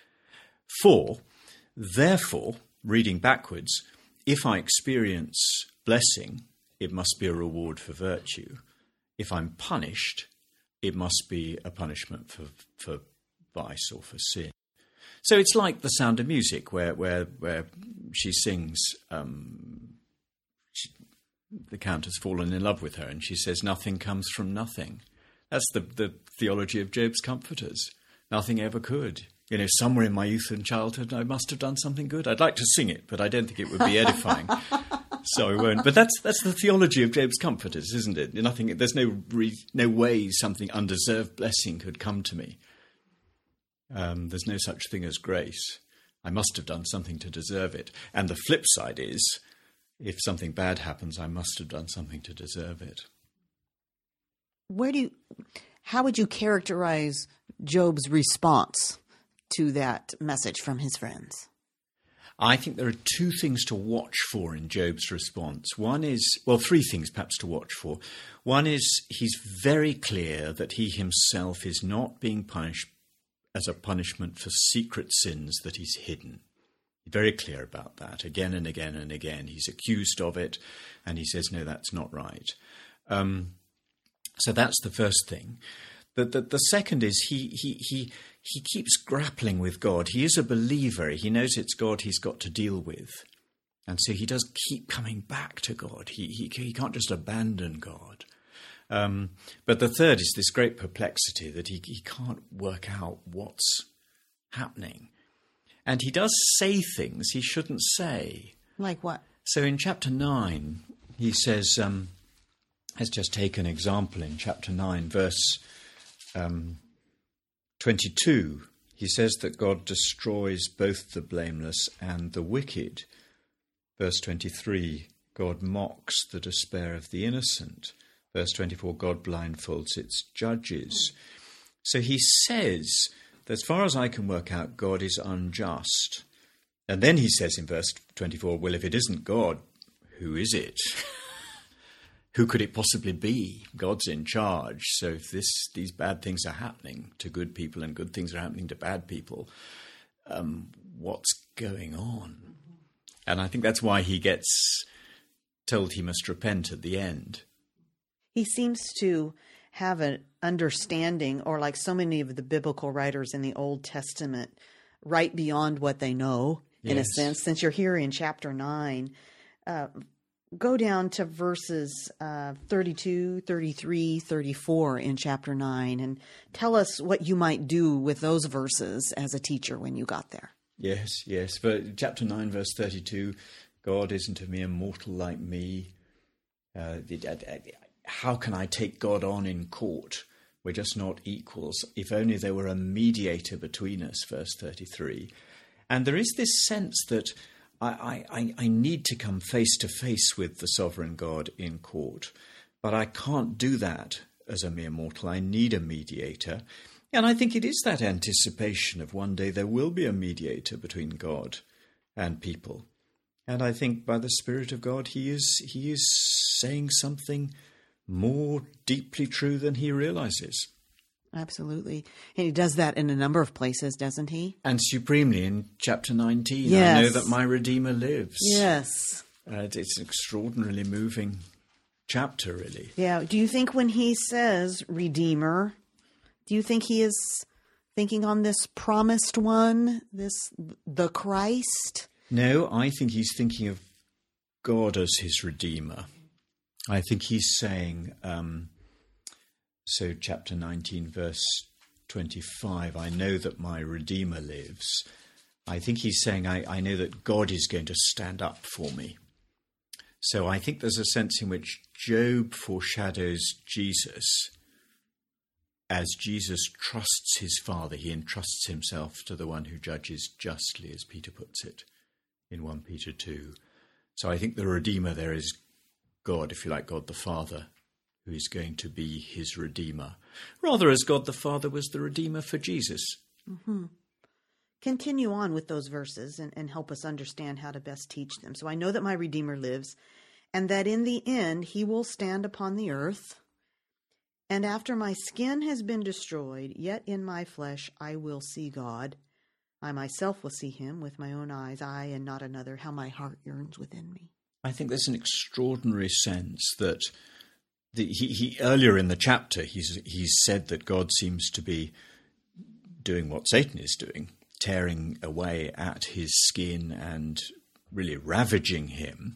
Four, therefore, reading backwards, if I experience blessing, it must be a reward for virtue. If I'm punished, it must be a punishment for, for vice or for sin. So it's like The Sound of Music, where where where she sings, um, she, the Count has fallen in love with her, and she says, nothing comes from nothing. That's the, the theology of Job's comforters. Nothing ever could. You know, somewhere in my youth and childhood, I must have done something good. I'd like to sing it, but I don't think it would be edifying. So I won't. But that's that's the theology of Job's comforters, isn't it? Nothing. There's no re, no way something undeserved blessing could come to me. Um, there's no such thing as grace. I must have done something to deserve it. And the flip side is, if something bad happens, I must have done something to deserve it. Where do you, how would you characterize Job's response to that message from his friends? I think there are two things to watch for in Job's response. One is, well, three things perhaps to watch for. One is he's very clear that he himself is not being punished as a punishment for secret sins that he's hidden. Very clear about that again and again and again. He's accused of it, and he says, no, that's not right. Um, so that's the first thing. The, the, the second is he, he, he, he keeps grappling with God. He is a believer. He knows it's God he's got to deal with. And so he does keep coming back to God. He, he, he can't just abandon God. Um, but the third is this great perplexity that he, he can't work out what's happening. And he does say things he shouldn't say. Like what? So in chapter nine, he says, um, let's just take an example in chapter nine, verse um, twenty-two. He says that God destroys both the blameless and the wicked. Verse twenty-three, God mocks the despair of the innocent. Verse twenty-four, God blindfolds its judges. So he says, as far as I can work out, God is unjust. And then he says in verse twenty-four, well, if it isn't God, who is it? Who could it possibly be? God's in charge. So if this these bad things are happening to good people and good things are happening to bad people, um, what's going on? And I think that's why he gets told he must repent at the end. He seems to have an understanding, or like so many of the biblical writers in the Old Testament, right beyond what they know, in Yes. a sense. Since you're here in chapter nine, uh, go down to verses uh, thirty-two, thirty-three, thirty-four in chapter nine, and tell us what you might do with those verses as a teacher when you got there. Yes, yes. But chapter nine, verse thirty-two, God isn't a mere mortal like me. Uh, the, uh, how can I take God on in court? We're just not equals. If only there were a mediator between us, verse thirty-three. And there is this sense that I, I, I need to come face to face with the sovereign God in court, but I can't do that as a mere mortal. I need a mediator. And I think it is that anticipation of one day there will be a mediator between God and people. And I think by the Spirit of God, he is he is saying something more deeply true than he realizes. Absolutely. And he does that in a number of places, doesn't he? And supremely in chapter nineteen, yes. I know that my Redeemer lives. Yes. Uh, it's an extraordinarily moving chapter, really. Yeah. Do you think when he says Redeemer, do you think he is thinking on this promised one, this the Christ? No, I think he's thinking of God as his Redeemer. I think he's saying, um, so chapter nineteen, verse twenty-five, I know that my Redeemer lives. I think he's saying, I, I know that God is going to stand up for me. So I think there's a sense in which Job foreshadows Jesus. As Jesus trusts his Father, he entrusts himself to the one who judges justly, as Peter puts it in First Peter two. So I think the Redeemer there is God, if you like, God the Father, who is going to be his Redeemer, rather as God the Father was the Redeemer for Jesus. Mm-hmm. Continue on with those verses and, and help us understand how to best teach them. So I know that my Redeemer lives, and that in the end he will stand upon the earth. And after my skin has been destroyed, yet in my flesh I will see God. I myself will see him with my own eyes, I and not another, how my heart yearns within me. I think there's an extraordinary sense that the, he, he earlier in the chapter, he's, he's said that God seems to be doing what Satan is doing, tearing away at his skin and really ravaging him.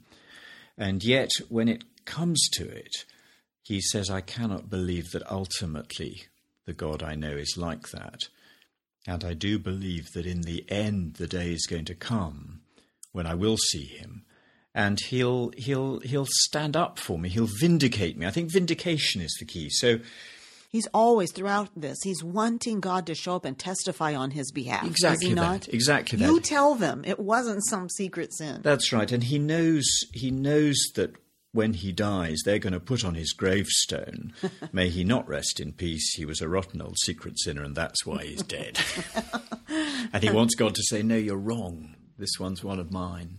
And yet, when it comes to it, he says, I cannot believe that ultimately the God I know is like that. And I do believe that in the end, the day is going to come when I will see him. And he'll he'll he'll stand up for me. He'll vindicate me. I think vindication is the key. So he's always, throughout this, he's wanting God to show up and testify on his behalf. Exactly is he that. not? Exactly that. You tell them it wasn't some secret sin. That's right. And he knows he knows that when he dies, they're going to put on his gravestone, may he not rest in peace. He was a rotten old secret sinner, and that's why he's dead. And he wants God to say, no, you're wrong. This one's one of mine.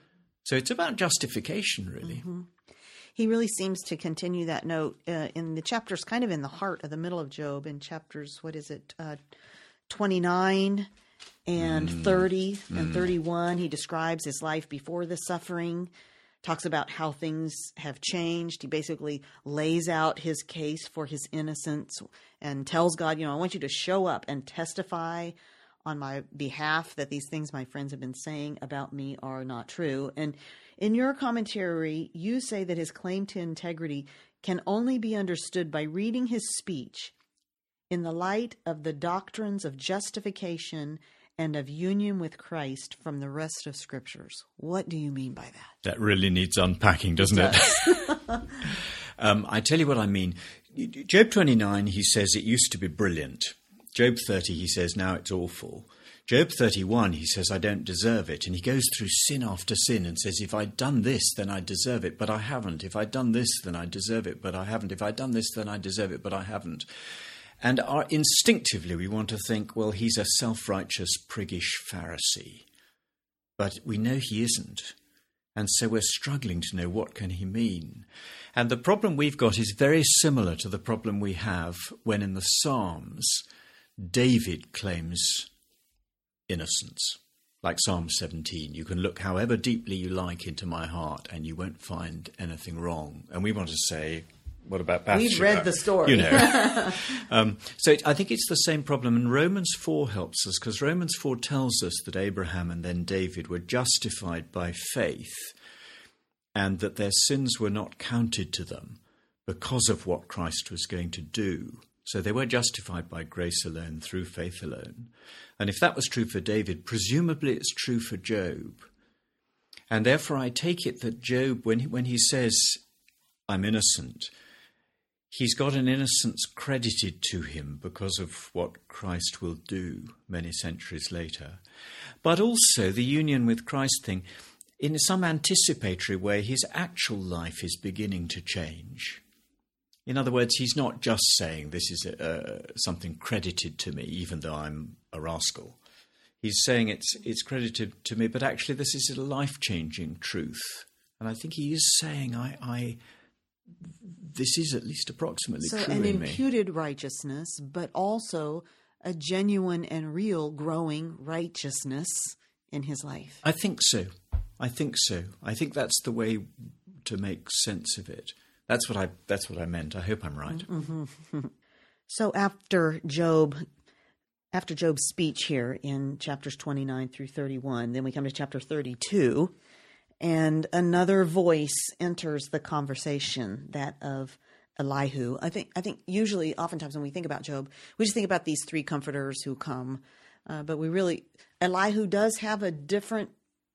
So it's about justification, really. Mm-hmm. He really seems to continue that note uh, in the chapters, kind of in the heart of the middle of Job, in chapters, what is it, uh, twenty-nine and mm. thirty and mm. thirty-one. He describes his life before the suffering, talks about how things have changed. He basically lays out his case for his innocence and tells God, you know, I want you to show up and testify on my behalf that these things my friends have been saying about me are not true. And in your commentary, you say that his claim to integrity can only be understood by reading his speech in the light of the doctrines of justification and of union with Christ from the rest of scriptures. What do you mean by that? That really needs unpacking, doesn't it? it? um, I tell you what I mean. Job twenty-nine, he says it used to be brilliant. Job thirty, he says, now it's awful. Job thirty-one, he says, I don't deserve it. And he goes through sin after sin and says, if I'd done this, then I deserve it, but I haven't. If I'd done this, then I deserve it, but I haven't. If I'd done this, then I deserve it, but I haven't. And our, instinctively, we want to think, well, he's a self-righteous, priggish Pharisee. But we know he isn't. And so we're struggling to know what can he mean. And the problem we've got is very similar to the problem we have when in the Psalms, David claims innocence. Like Psalm seventeen, you can look however deeply you like into my heart and you won't find anything wrong. And we want to say, what about Bathsheba? We've read the story. You know. um, so it, I think it's the same problem. And Romans four helps us, because Romans four tells us that Abraham and then David were justified by faith and that their sins were not counted to them because of what Christ was going to do. So they were justified by grace alone, through faith alone. And if that was true for David, presumably it's true for Job. And therefore I take it that Job, when he, when he says, I'm innocent, he's got an innocence credited to him because of what Christ will do many centuries later. But also the union with Christ thing, in some anticipatory way, his actual life is beginning to change. In other words, he's not just saying this is uh, something credited to me, even though I'm a rascal. He's saying it's it's credited to me, but actually this is a life-changing truth. And I think he is saying, I, I this is at least approximately so true an in me. imputed righteousness, but also a genuine and real growing righteousness in his life. I think so. I think so. I think that's the way to make sense of it. That's what I that's what I meant. I hope I'm right. Mm-hmm. So after Job, after Job's speech here in chapters twenty-nine through thirty-one, then we come to chapter thirty-two, and another voice enters the conversation, that of Elihu. I think I think usually, oftentimes when we think about Job, we just think about these three comforters who come, uh, but we really, Elihu does have a different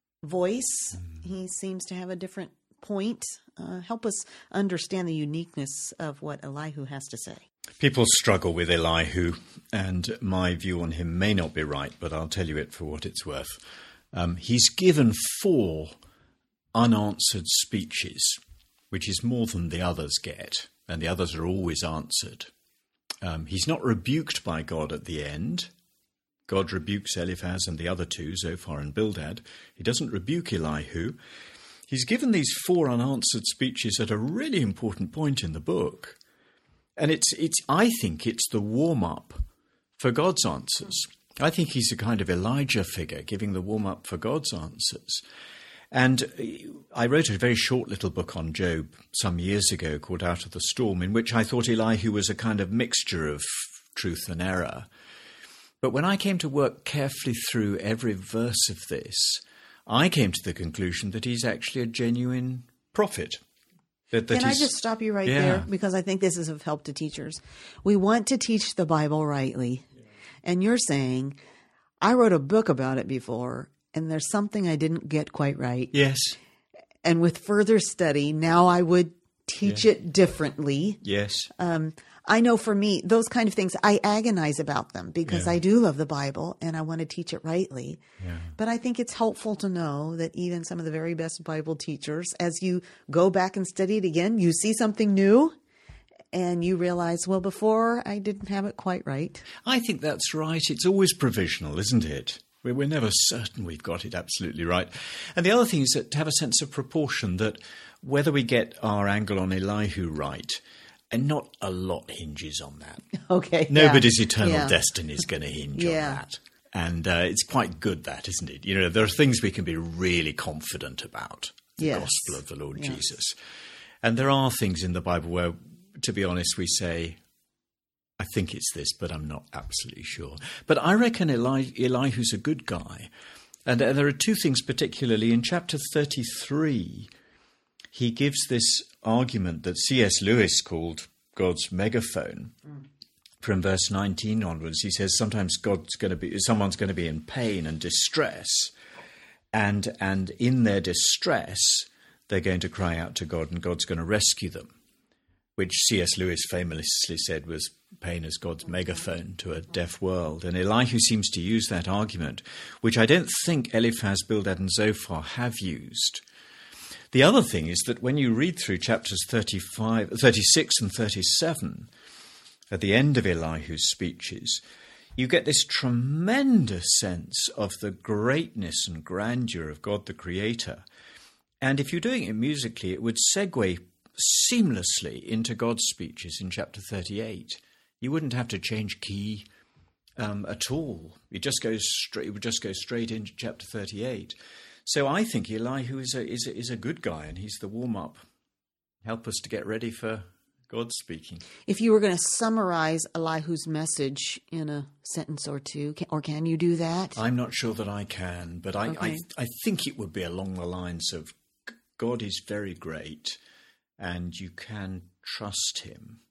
voice. Mm. He seems to have a different point. Uh, help us understand the uniqueness of what Elihu has to say. People struggle with Elihu, and my view on him may not be right, but I'll tell you it for what it's worth. Um, he's given four unanswered speeches, which is more than the others get, and the others are always answered. Um, he's not rebuked by God at the end. God rebukes Eliphaz and the other two, Zophar and Bildad. He doesn't rebuke Elihu. He's given these four unanswered speeches at a really important point in the book. And it's, it's, I think it's the warm-up for God's answers. I think he's a kind of Elijah figure giving the warm-up for God's answers. And I wrote a very short little book on Job some years ago called Out of the Storm, in which I thought Elihu was a kind of mixture of truth and error. But when I came to work carefully through every verse of this, I came to the conclusion that he's actually a genuine prophet. That, that Can I just stop you right yeah. there? Because I think this is of help to teachers. We want to teach the Bible rightly. Yeah. And you're saying, I wrote a book about it before, and there's something I didn't get quite right. Yes. And with further study, now I would teach yeah. it differently. Yes. Um, I know for me, those kind of things, I agonize about them because yeah. I do love the Bible and I want to teach it rightly. Yeah. But I think it's helpful to know that even some of the very best Bible teachers, as you go back and study it again, you see something new and you realize, well, before I didn't have it quite right. I think that's right. It's always provisional, isn't it? We're never certain we've got it absolutely right. And the other thing is that to have a sense of proportion, that whether we get our angle on Elihu right, and not a lot hinges on that. Okay. Nobody's yeah. eternal yeah. destiny is going to hinge yeah. on that. And uh, it's quite good that, isn't it? You know, there are things we can be really confident about, the yes. gospel of the Lord yes. Jesus. And there are things in the Bible where, to be honest, we say, I think it's this, but I'm not absolutely sure. But I reckon Eli, Elihu's a good guy. And uh, there are two things particularly. In chapter thirty-three, he gives this argument that C S Lewis called God's megaphone. Mm. From verse nineteen onwards, he says sometimes God's going to be, someone's going to be in pain and distress, and and in their distress, they're going to cry out to God, and God's going to rescue them, which C S Lewis famously said was pain as God's megaphone to a deaf world. And Elihu seems to use that argument, which I don't think Eliphaz, Bildad, and Zophar have used. The other thing is that when you read through chapters thirty-five, thirty-six and thirty-seven, at the end of Elihu's speeches, you get this tremendous sense of the greatness and grandeur of God the Creator. And if you're doing it musically, it would segue seamlessly into God's speeches in chapter thirty-eight. You wouldn't have to change key um, at all. It just goes straight. It would just go straight into chapter thirty-eight. So I think Elihu is a, is a, is a good guy, and he's the warm-up. Help us to get ready for God speaking. If you were going to summarize Elihu's message in a sentence or two, can, or can you do that? I'm not sure that I can, but I, okay. I, I think it would be along the lines of God is very great, and you can trust him.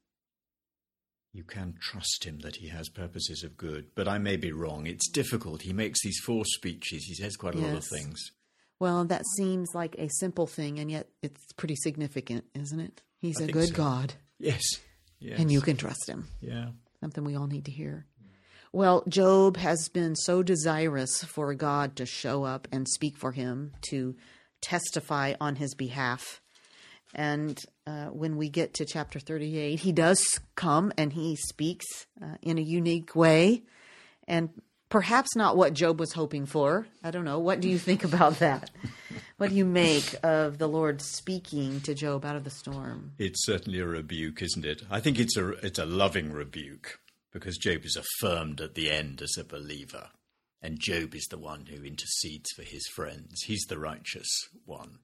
You can trust him that he has purposes of good. But I may be wrong. It's difficult. He makes these four speeches. He says quite a yes. lot of things. Well, that seems like a simple thing, and yet it's pretty significant, isn't it? He's I a think good so. God. Yes. yes. And you can trust him. Yeah. Something we all need to hear. Well, Job has been so desirous for God to show up and speak for him, to testify on his behalf. And uh, when we get to chapter thirty-eight, he does come and he speaks uh, in a unique way. And perhaps not what Job was hoping for. I don't know. What do you think about that? What do you make of the Lord speaking to Job out of the storm? It's certainly a rebuke, isn't it? I think it's a it's a loving rebuke, because Job is affirmed at the end as a believer, and Job is the one who intercedes for his friends. He's the righteous one.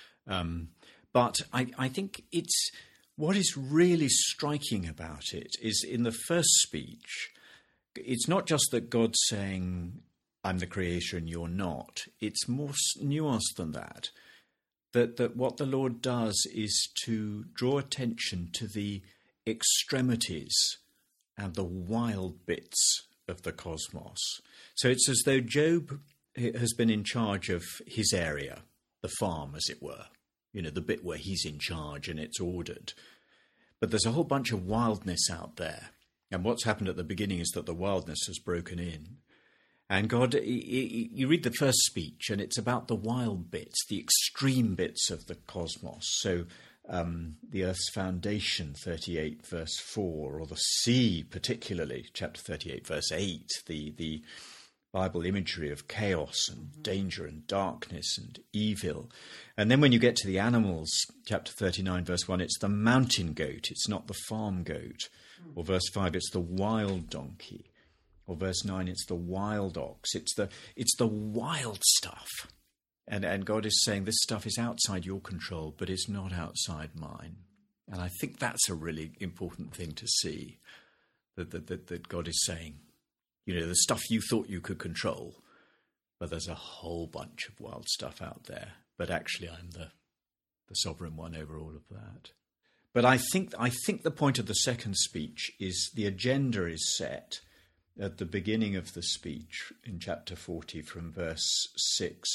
Um, but I, I think it's what is really striking about it is in the first speech, it's not just that God's saying, I'm the creator and you're not. It's more nuanced than that. That that what the Lord does is to draw attention to the extremities and the wild bits of the cosmos. So it's as though Job has been in charge of his area, the farm, as it were. You know, the bit where he's in charge and it's ordered. But there's a whole bunch of wildness out there. And what's happened at the beginning is that the wildness has broken in. And God, you read the first speech, and it's about the wild bits, the extreme bits of the cosmos. So um, the earth's foundation, thirty-eight, verse four, or the sea, particularly, chapter thirty-eight, verse eight, the, the Bible imagery of chaos and danger and darkness and evil. And then when you get to the animals, chapter thirty-nine, verse one, it's the mountain goat, it's not the farm goat. Or verse five, it's the wild donkey. Or verse nine, it's the wild ox. It's the it's the wild stuff. And and God is saying this stuff is outside your control, but it's not outside mine. And I think that's a really important thing to see, that that, that, that God is saying, you know, the stuff you thought you could control, but there's a whole bunch of wild stuff out there. But actually I'm the the sovereign one over all of that. But I think I think the point of the second speech is the agenda is set at the beginning of the speech in chapter forty, from verse six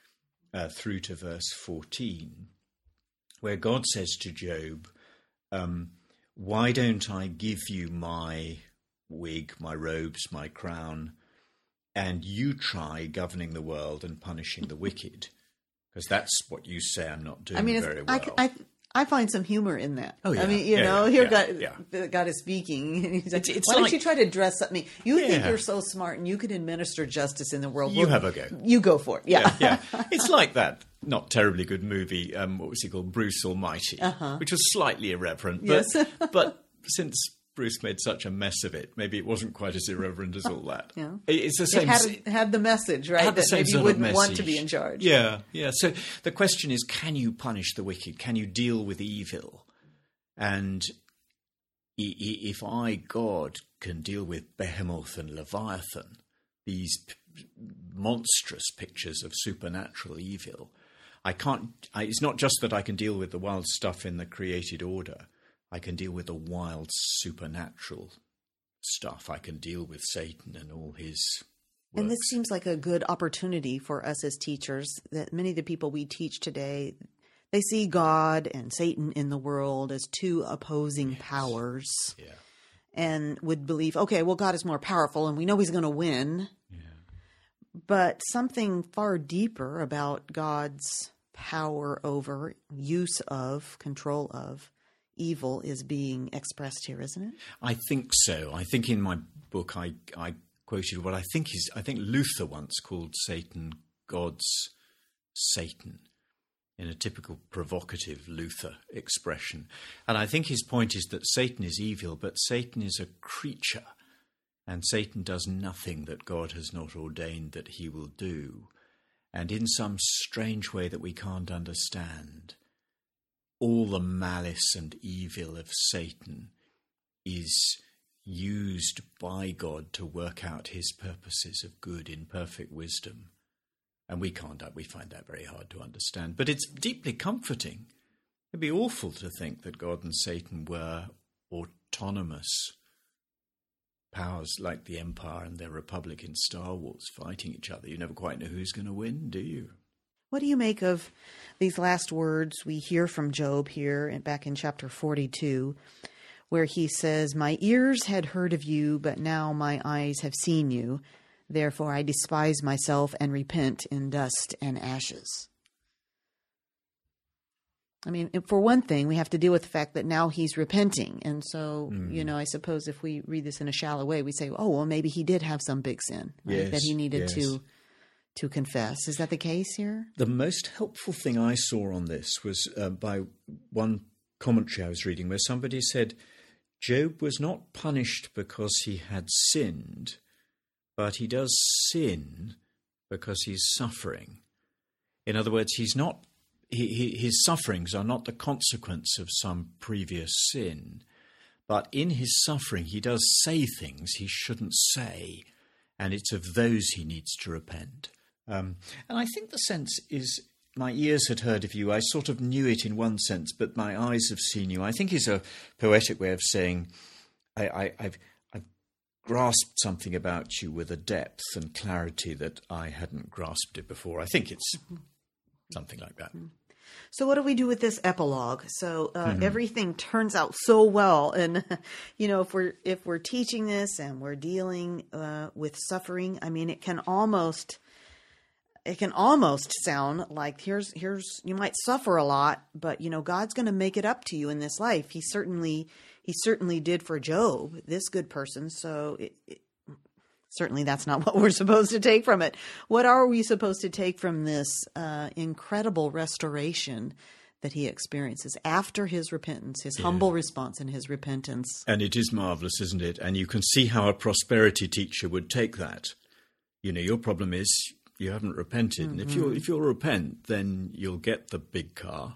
uh, through to verse fourteen, where God says to Job, um, why don't I give you my wig, my robes, my crown, and you try governing the world and punishing the wicked? Because that's what you say I'm not doing I mean, very well. I, I, I find some humor in that. Oh, yeah. I mean, you yeah, know, yeah, here yeah, God, yeah. God is speaking. And he's like, It's- it's why like- don't you try to dress up me? You think Yeah. you're so smart and you could administer justice in the world. You Well, have a go. You go for it. Yeah. yeah, yeah. It's like that not terribly good movie, um, what was he called? Bruce Almighty, Uh-huh. which was slightly irreverent. But, Yes. but since Bruce made such a mess of it, maybe it wasn't quite as irreverent as all that. Yeah. It- It's the It same. had, had the message, right? had the that same maybe you sort of wouldn't want to message. be in charge. Yeah, yeah. So the question is, can you punish the wicked? Can you deal with evil? And i- i- if I, God, can deal with Behemoth and Leviathan, these p- monstrous pictures of supernatural evil, I can't. I, it's not just that I can deal with the wild stuff in the created order. I can deal with the wild supernatural stuff. I can deal with Satan and all his works. And this seems like a good opportunity for us as teachers, that many of the people we teach today, they see God and Satan in the world as two opposing powers, Yeah. and would believe, okay, well, God is more powerful and we know he's going to win. Yeah. But something far deeper about God's power over, use of, control of evil is being expressed here, isn't it? I think so. I think in my book I I quoted what I think is I think Luther once called Satan God's Satan, in a typical provocative Luther expression. And I think his point is that Satan is evil, but Satan is a creature, and Satan does nothing that God has not ordained that he will do. And in some strange way that we can't understand, all the malice and evil of Satan is used by God to work out his purposes of good in perfect wisdom. And we can't, we find that very hard to understand. But it's deeply comforting. It'd be awful to think that God and Satan were autonomous powers like the Empire and the Republic in Star Wars fighting each other. You never quite know who's going to win, do you? What do you make of these last words we hear from Job here and back in chapter forty-two, where he says, my ears had heard of you, but now my eyes have seen you. Therefore I despise myself and repent in dust and ashes. I mean, for one thing, we have to deal with the fact that now he's repenting. And so, mm. you know, I suppose if we read this in a shallow way, we say, oh, well, maybe he did have some big sin, right? Yes, that he needed yes. to to confess. Is that the case here? The most helpful thing I saw on this was uh, by one commentary I was reading where somebody said Job was not punished because he had sinned, but he does sin because he's suffering. In other words, he's not he, he, his sufferings are not the consequence of some previous sin, but in his suffering he does say things he shouldn't say, and it's of those he needs to repent. Um, and I think the sense is, my ears had heard of you. I sort of knew it in one sense, but my eyes have seen you. I think is a poetic way of saying I, I, I've, I've grasped something about you with a depth and clarity that I hadn't grasped it before. I think it's something like that. So what do we do with this epilogue? So uh, Mm-hmm. everything turns out so well, and you know, if we're if we're teaching this and we're dealing uh, with suffering, I mean, it can almost it can almost sound like here's here's you might suffer a lot, but you know, God's going to make it up to you in this life. He certainly he certainly did for Job, this good person. So it, it, certainly that's not what we're supposed to take from it. What are we supposed to take from this uh, incredible restoration that he experiences after his repentance, his Yeah. humble response and his repentance? And it is marvellous, isn't it? And you can see how a prosperity teacher would take that. You know, your problem is you haven't repented. Mm-hmm. And if you if you'll repent, then you'll get the big car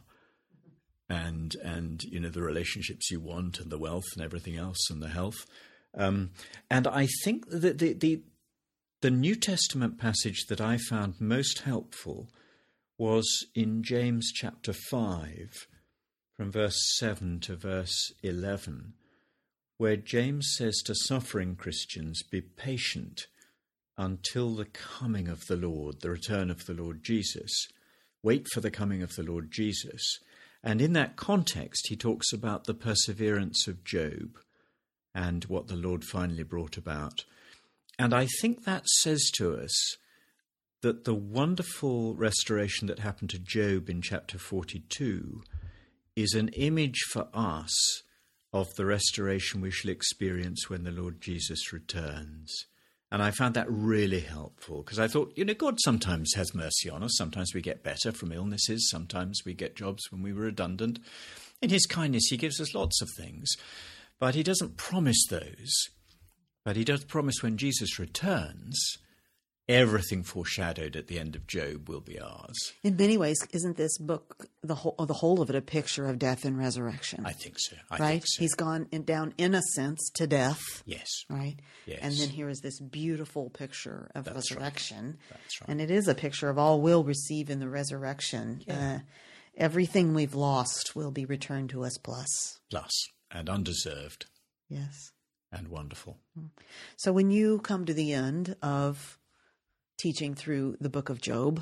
and, and you know, the relationships you want and the wealth and everything else and the health. Um, and I think that the, the the New Testament passage that I found most helpful was in James chapter five, from verse seven to verse eleven, where James says to suffering Christians, be patient until the coming of the Lord, the return of the Lord Jesus. Wait for the coming of the Lord Jesus. And in that context, he talks about the perseverance of Job and what the Lord finally brought about. And I think that says to us that the wonderful restoration that happened to Job in chapter forty-two is an image for us of the restoration we shall experience when the Lord Jesus returns. And I found that really helpful because I thought, you know, God sometimes has mercy on us. Sometimes we get better from illnesses. Sometimes we get jobs when we were redundant. In his kindness, he gives us lots of things. But he doesn't promise those. But he does promise when Jesus returns, everything foreshadowed at the end of Job will be ours. In many ways, isn't this book, the whole, the whole of it, a picture of death and resurrection? I think so. I right? think so. He's gone in, down, in a sense, to death. Yes. Right? Yes. And then here is this beautiful picture of That's resurrection. Right. That's right. And it is a picture of all we'll receive in the resurrection. Yeah. Uh, everything we've lost will be returned to us plus. Plus, and undeserved. Yes. And wonderful. So when you come to the end of teaching through the book of Job,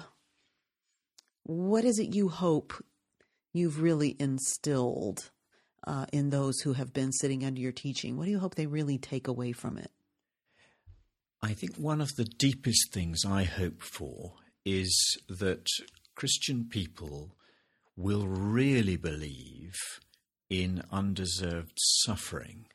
what is it you hope you've really instilled uh, in those who have been sitting under your teaching? What do you hope they really take away from it? I think one of the deepest things I hope for is that Christian people will really believe in undeserved suffering,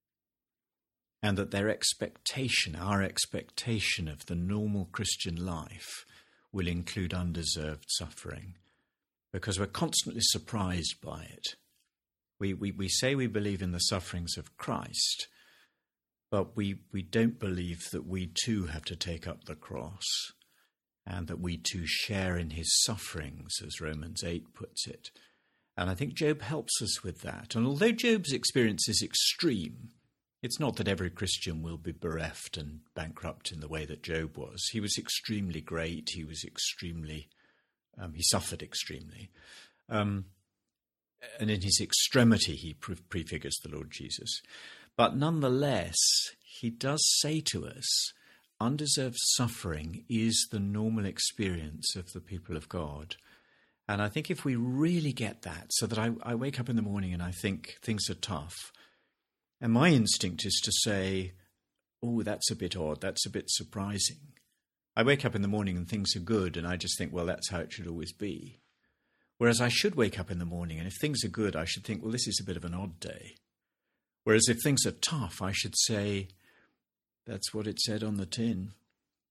and that their expectation, our expectation of the normal Christian life, will include undeserved suffering, because we're constantly surprised by it. We, we, we say we believe in the sufferings of Christ, but we, we don't believe that we too have to take up the cross and that we too share in his sufferings, as Romans eight puts it. And I think Job helps us with that. And although Job's experience is extreme, it's not that every Christian will be bereft and bankrupt in the way that Job was. He was extremely great. He was extremely, um, he suffered extremely. Um, and in his extremity, he pre- prefigures the Lord Jesus. But nonetheless, he does say to us, undeserved suffering is the normal experience of the people of God. And I think if we really get that, so that I, I wake up in the morning and I think things are tough, and my instinct is to say, oh, that's a bit odd, that's a bit surprising. I wake up in the morning and things are good, and I just think, well, that's how it should always be. Whereas I should wake up in the morning, and if things are good, I should think, well, this is a bit of an odd day. Whereas if things are tough, I should say, that's what it said on the tin.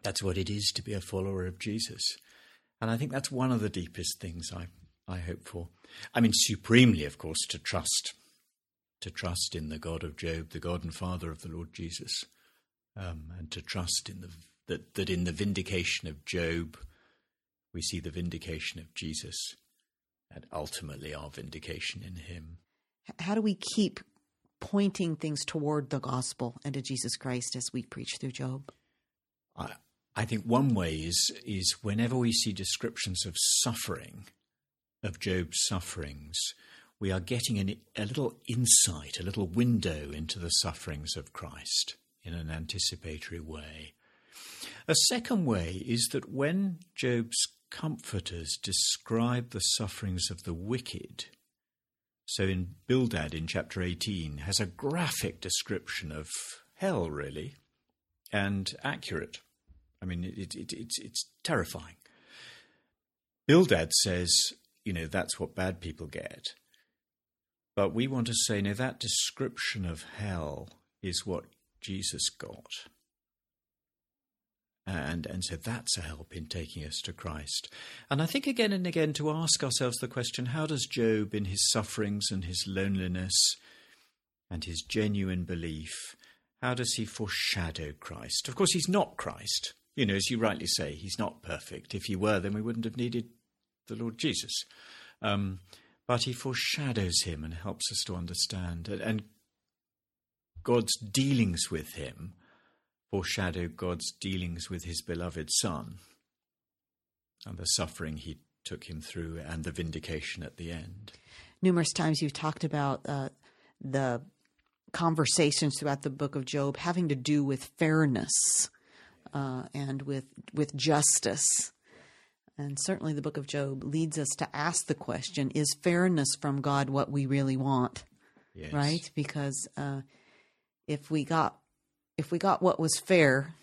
That's what it is to be a follower of Jesus. And I think that's one of the deepest things I, I hope for. I mean, supremely, of course, to trust, to trust in the God of Job, the God and Father of the Lord Jesus, um, and to trust in the that, that in the vindication of Job, we see the vindication of Jesus, and ultimately our vindication in him. How do we keep pointing things toward the gospel and to Jesus Christ as we preach through Job? I, I think one way is, is whenever we see descriptions of suffering, of Job's sufferings, we are getting an, a little insight, a little window into the sufferings of Christ in an anticipatory way. A second way is that when Job's comforters describe the sufferings of the wicked, so in Bildad in chapter eighteen has a graphic description of hell, really, and accurate. I mean, it, it, it's, it's terrifying. Bildad says, you know, that's what bad people get. But we want to say, no, that description of hell is what Jesus got. And, and so that's a help in taking us to Christ. And I think again and again to ask ourselves the question, how does Job in his sufferings and his loneliness and his genuine belief, how does he foreshadow Christ? Of course, he's not Christ. You know, as you rightly say, he's not perfect. If he were, then we wouldn't have needed the Lord Jesus. Um, but he foreshadows him and helps us to understand. And, and God's dealings with him foreshadow God's dealings with his beloved Son and the suffering he took him through and the vindication at the end. Numerous times you've talked about uh, the conversations throughout the book of Job having to do with fairness uh, and with with justice. And certainly the book of Job leads us to ask the question, is fairness from God what we really want? Yes. Right? Because uh, if we got If we got what was fair,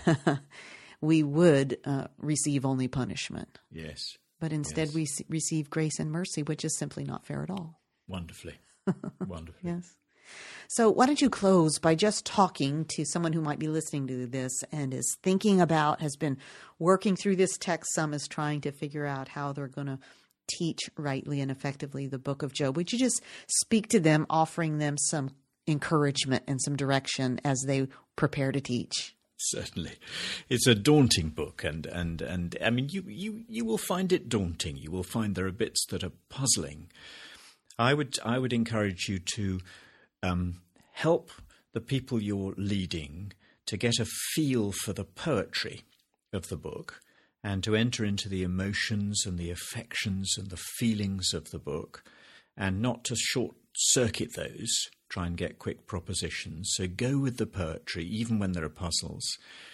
we would uh, receive only punishment. Yes. But instead yes. we s- receive grace and mercy, which is simply not fair at all. Wonderfully. Wonderfully. Yes. So why don't you close by just talking to someone who might be listening to this and is thinking about, has been working through this text. Some is trying to figure out how they're going to teach rightly and effectively the book of Job. Would you just speak to them, offering them some encouragement and some direction as they prepare to teach? Certainly. It's a daunting book, and, and, and I mean, you, you, you will find it daunting. You will find there are bits that are puzzling. I would I would encourage you to um, help the people you're leading to get a feel for the poetry of the book and to enter into the emotions and the affections and the feelings of the book, and not to short-circuit those, try and get quick propositions. So go with the poetry, even when there are puzzles.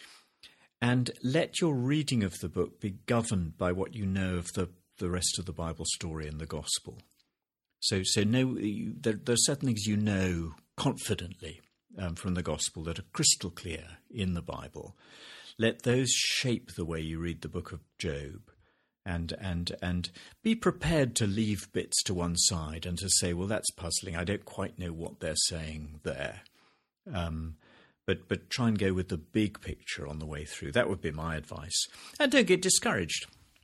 And let your reading of the book be governed by what you know of the, the rest of the Bible story and the gospel. So so know, you, there, there are certain things you know confidently um, from the gospel that are crystal clear in the Bible. Let those shape the way you read the book of Job. And and and be prepared to leave bits to one side and to say, well, that's puzzling. I don't quite know what they're saying there. Um, but but try and go with the big picture on the way through. That would be my advice. And don't get discouraged.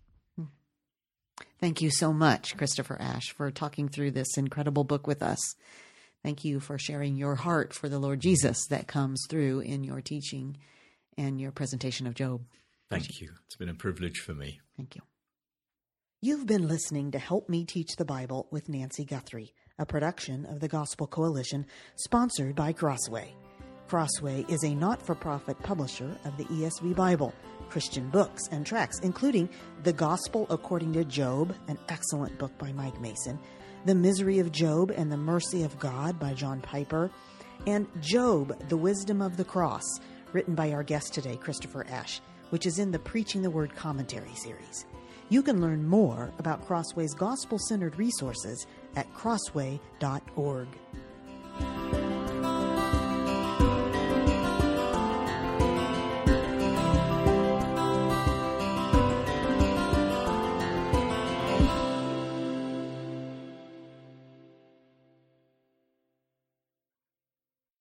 Thank you so much, Christopher Ash, for talking through this incredible book with us. Thank you for sharing your heart for the Lord Jesus that comes through in your teaching and your presentation of Job. Thank you. It's been a privilege for me. Thank you. You've been listening to Help Me Teach the Bible with Nancy Guthrie, a production of the Gospel Coalition, sponsored by Crossway. Crossway is a not-for-profit publisher of the E S V Bible, Christian books and tracts, including The Gospel According to Job, an excellent book by Mike Mason, The Misery of Job and the Mercy of God by John Piper, and Job, The Wisdom of the Cross, written by our guest today, Christopher Ash, which is in the Preaching the Word Commentary series. You can learn more about Crossway's gospel-centered resources at crossway dot org.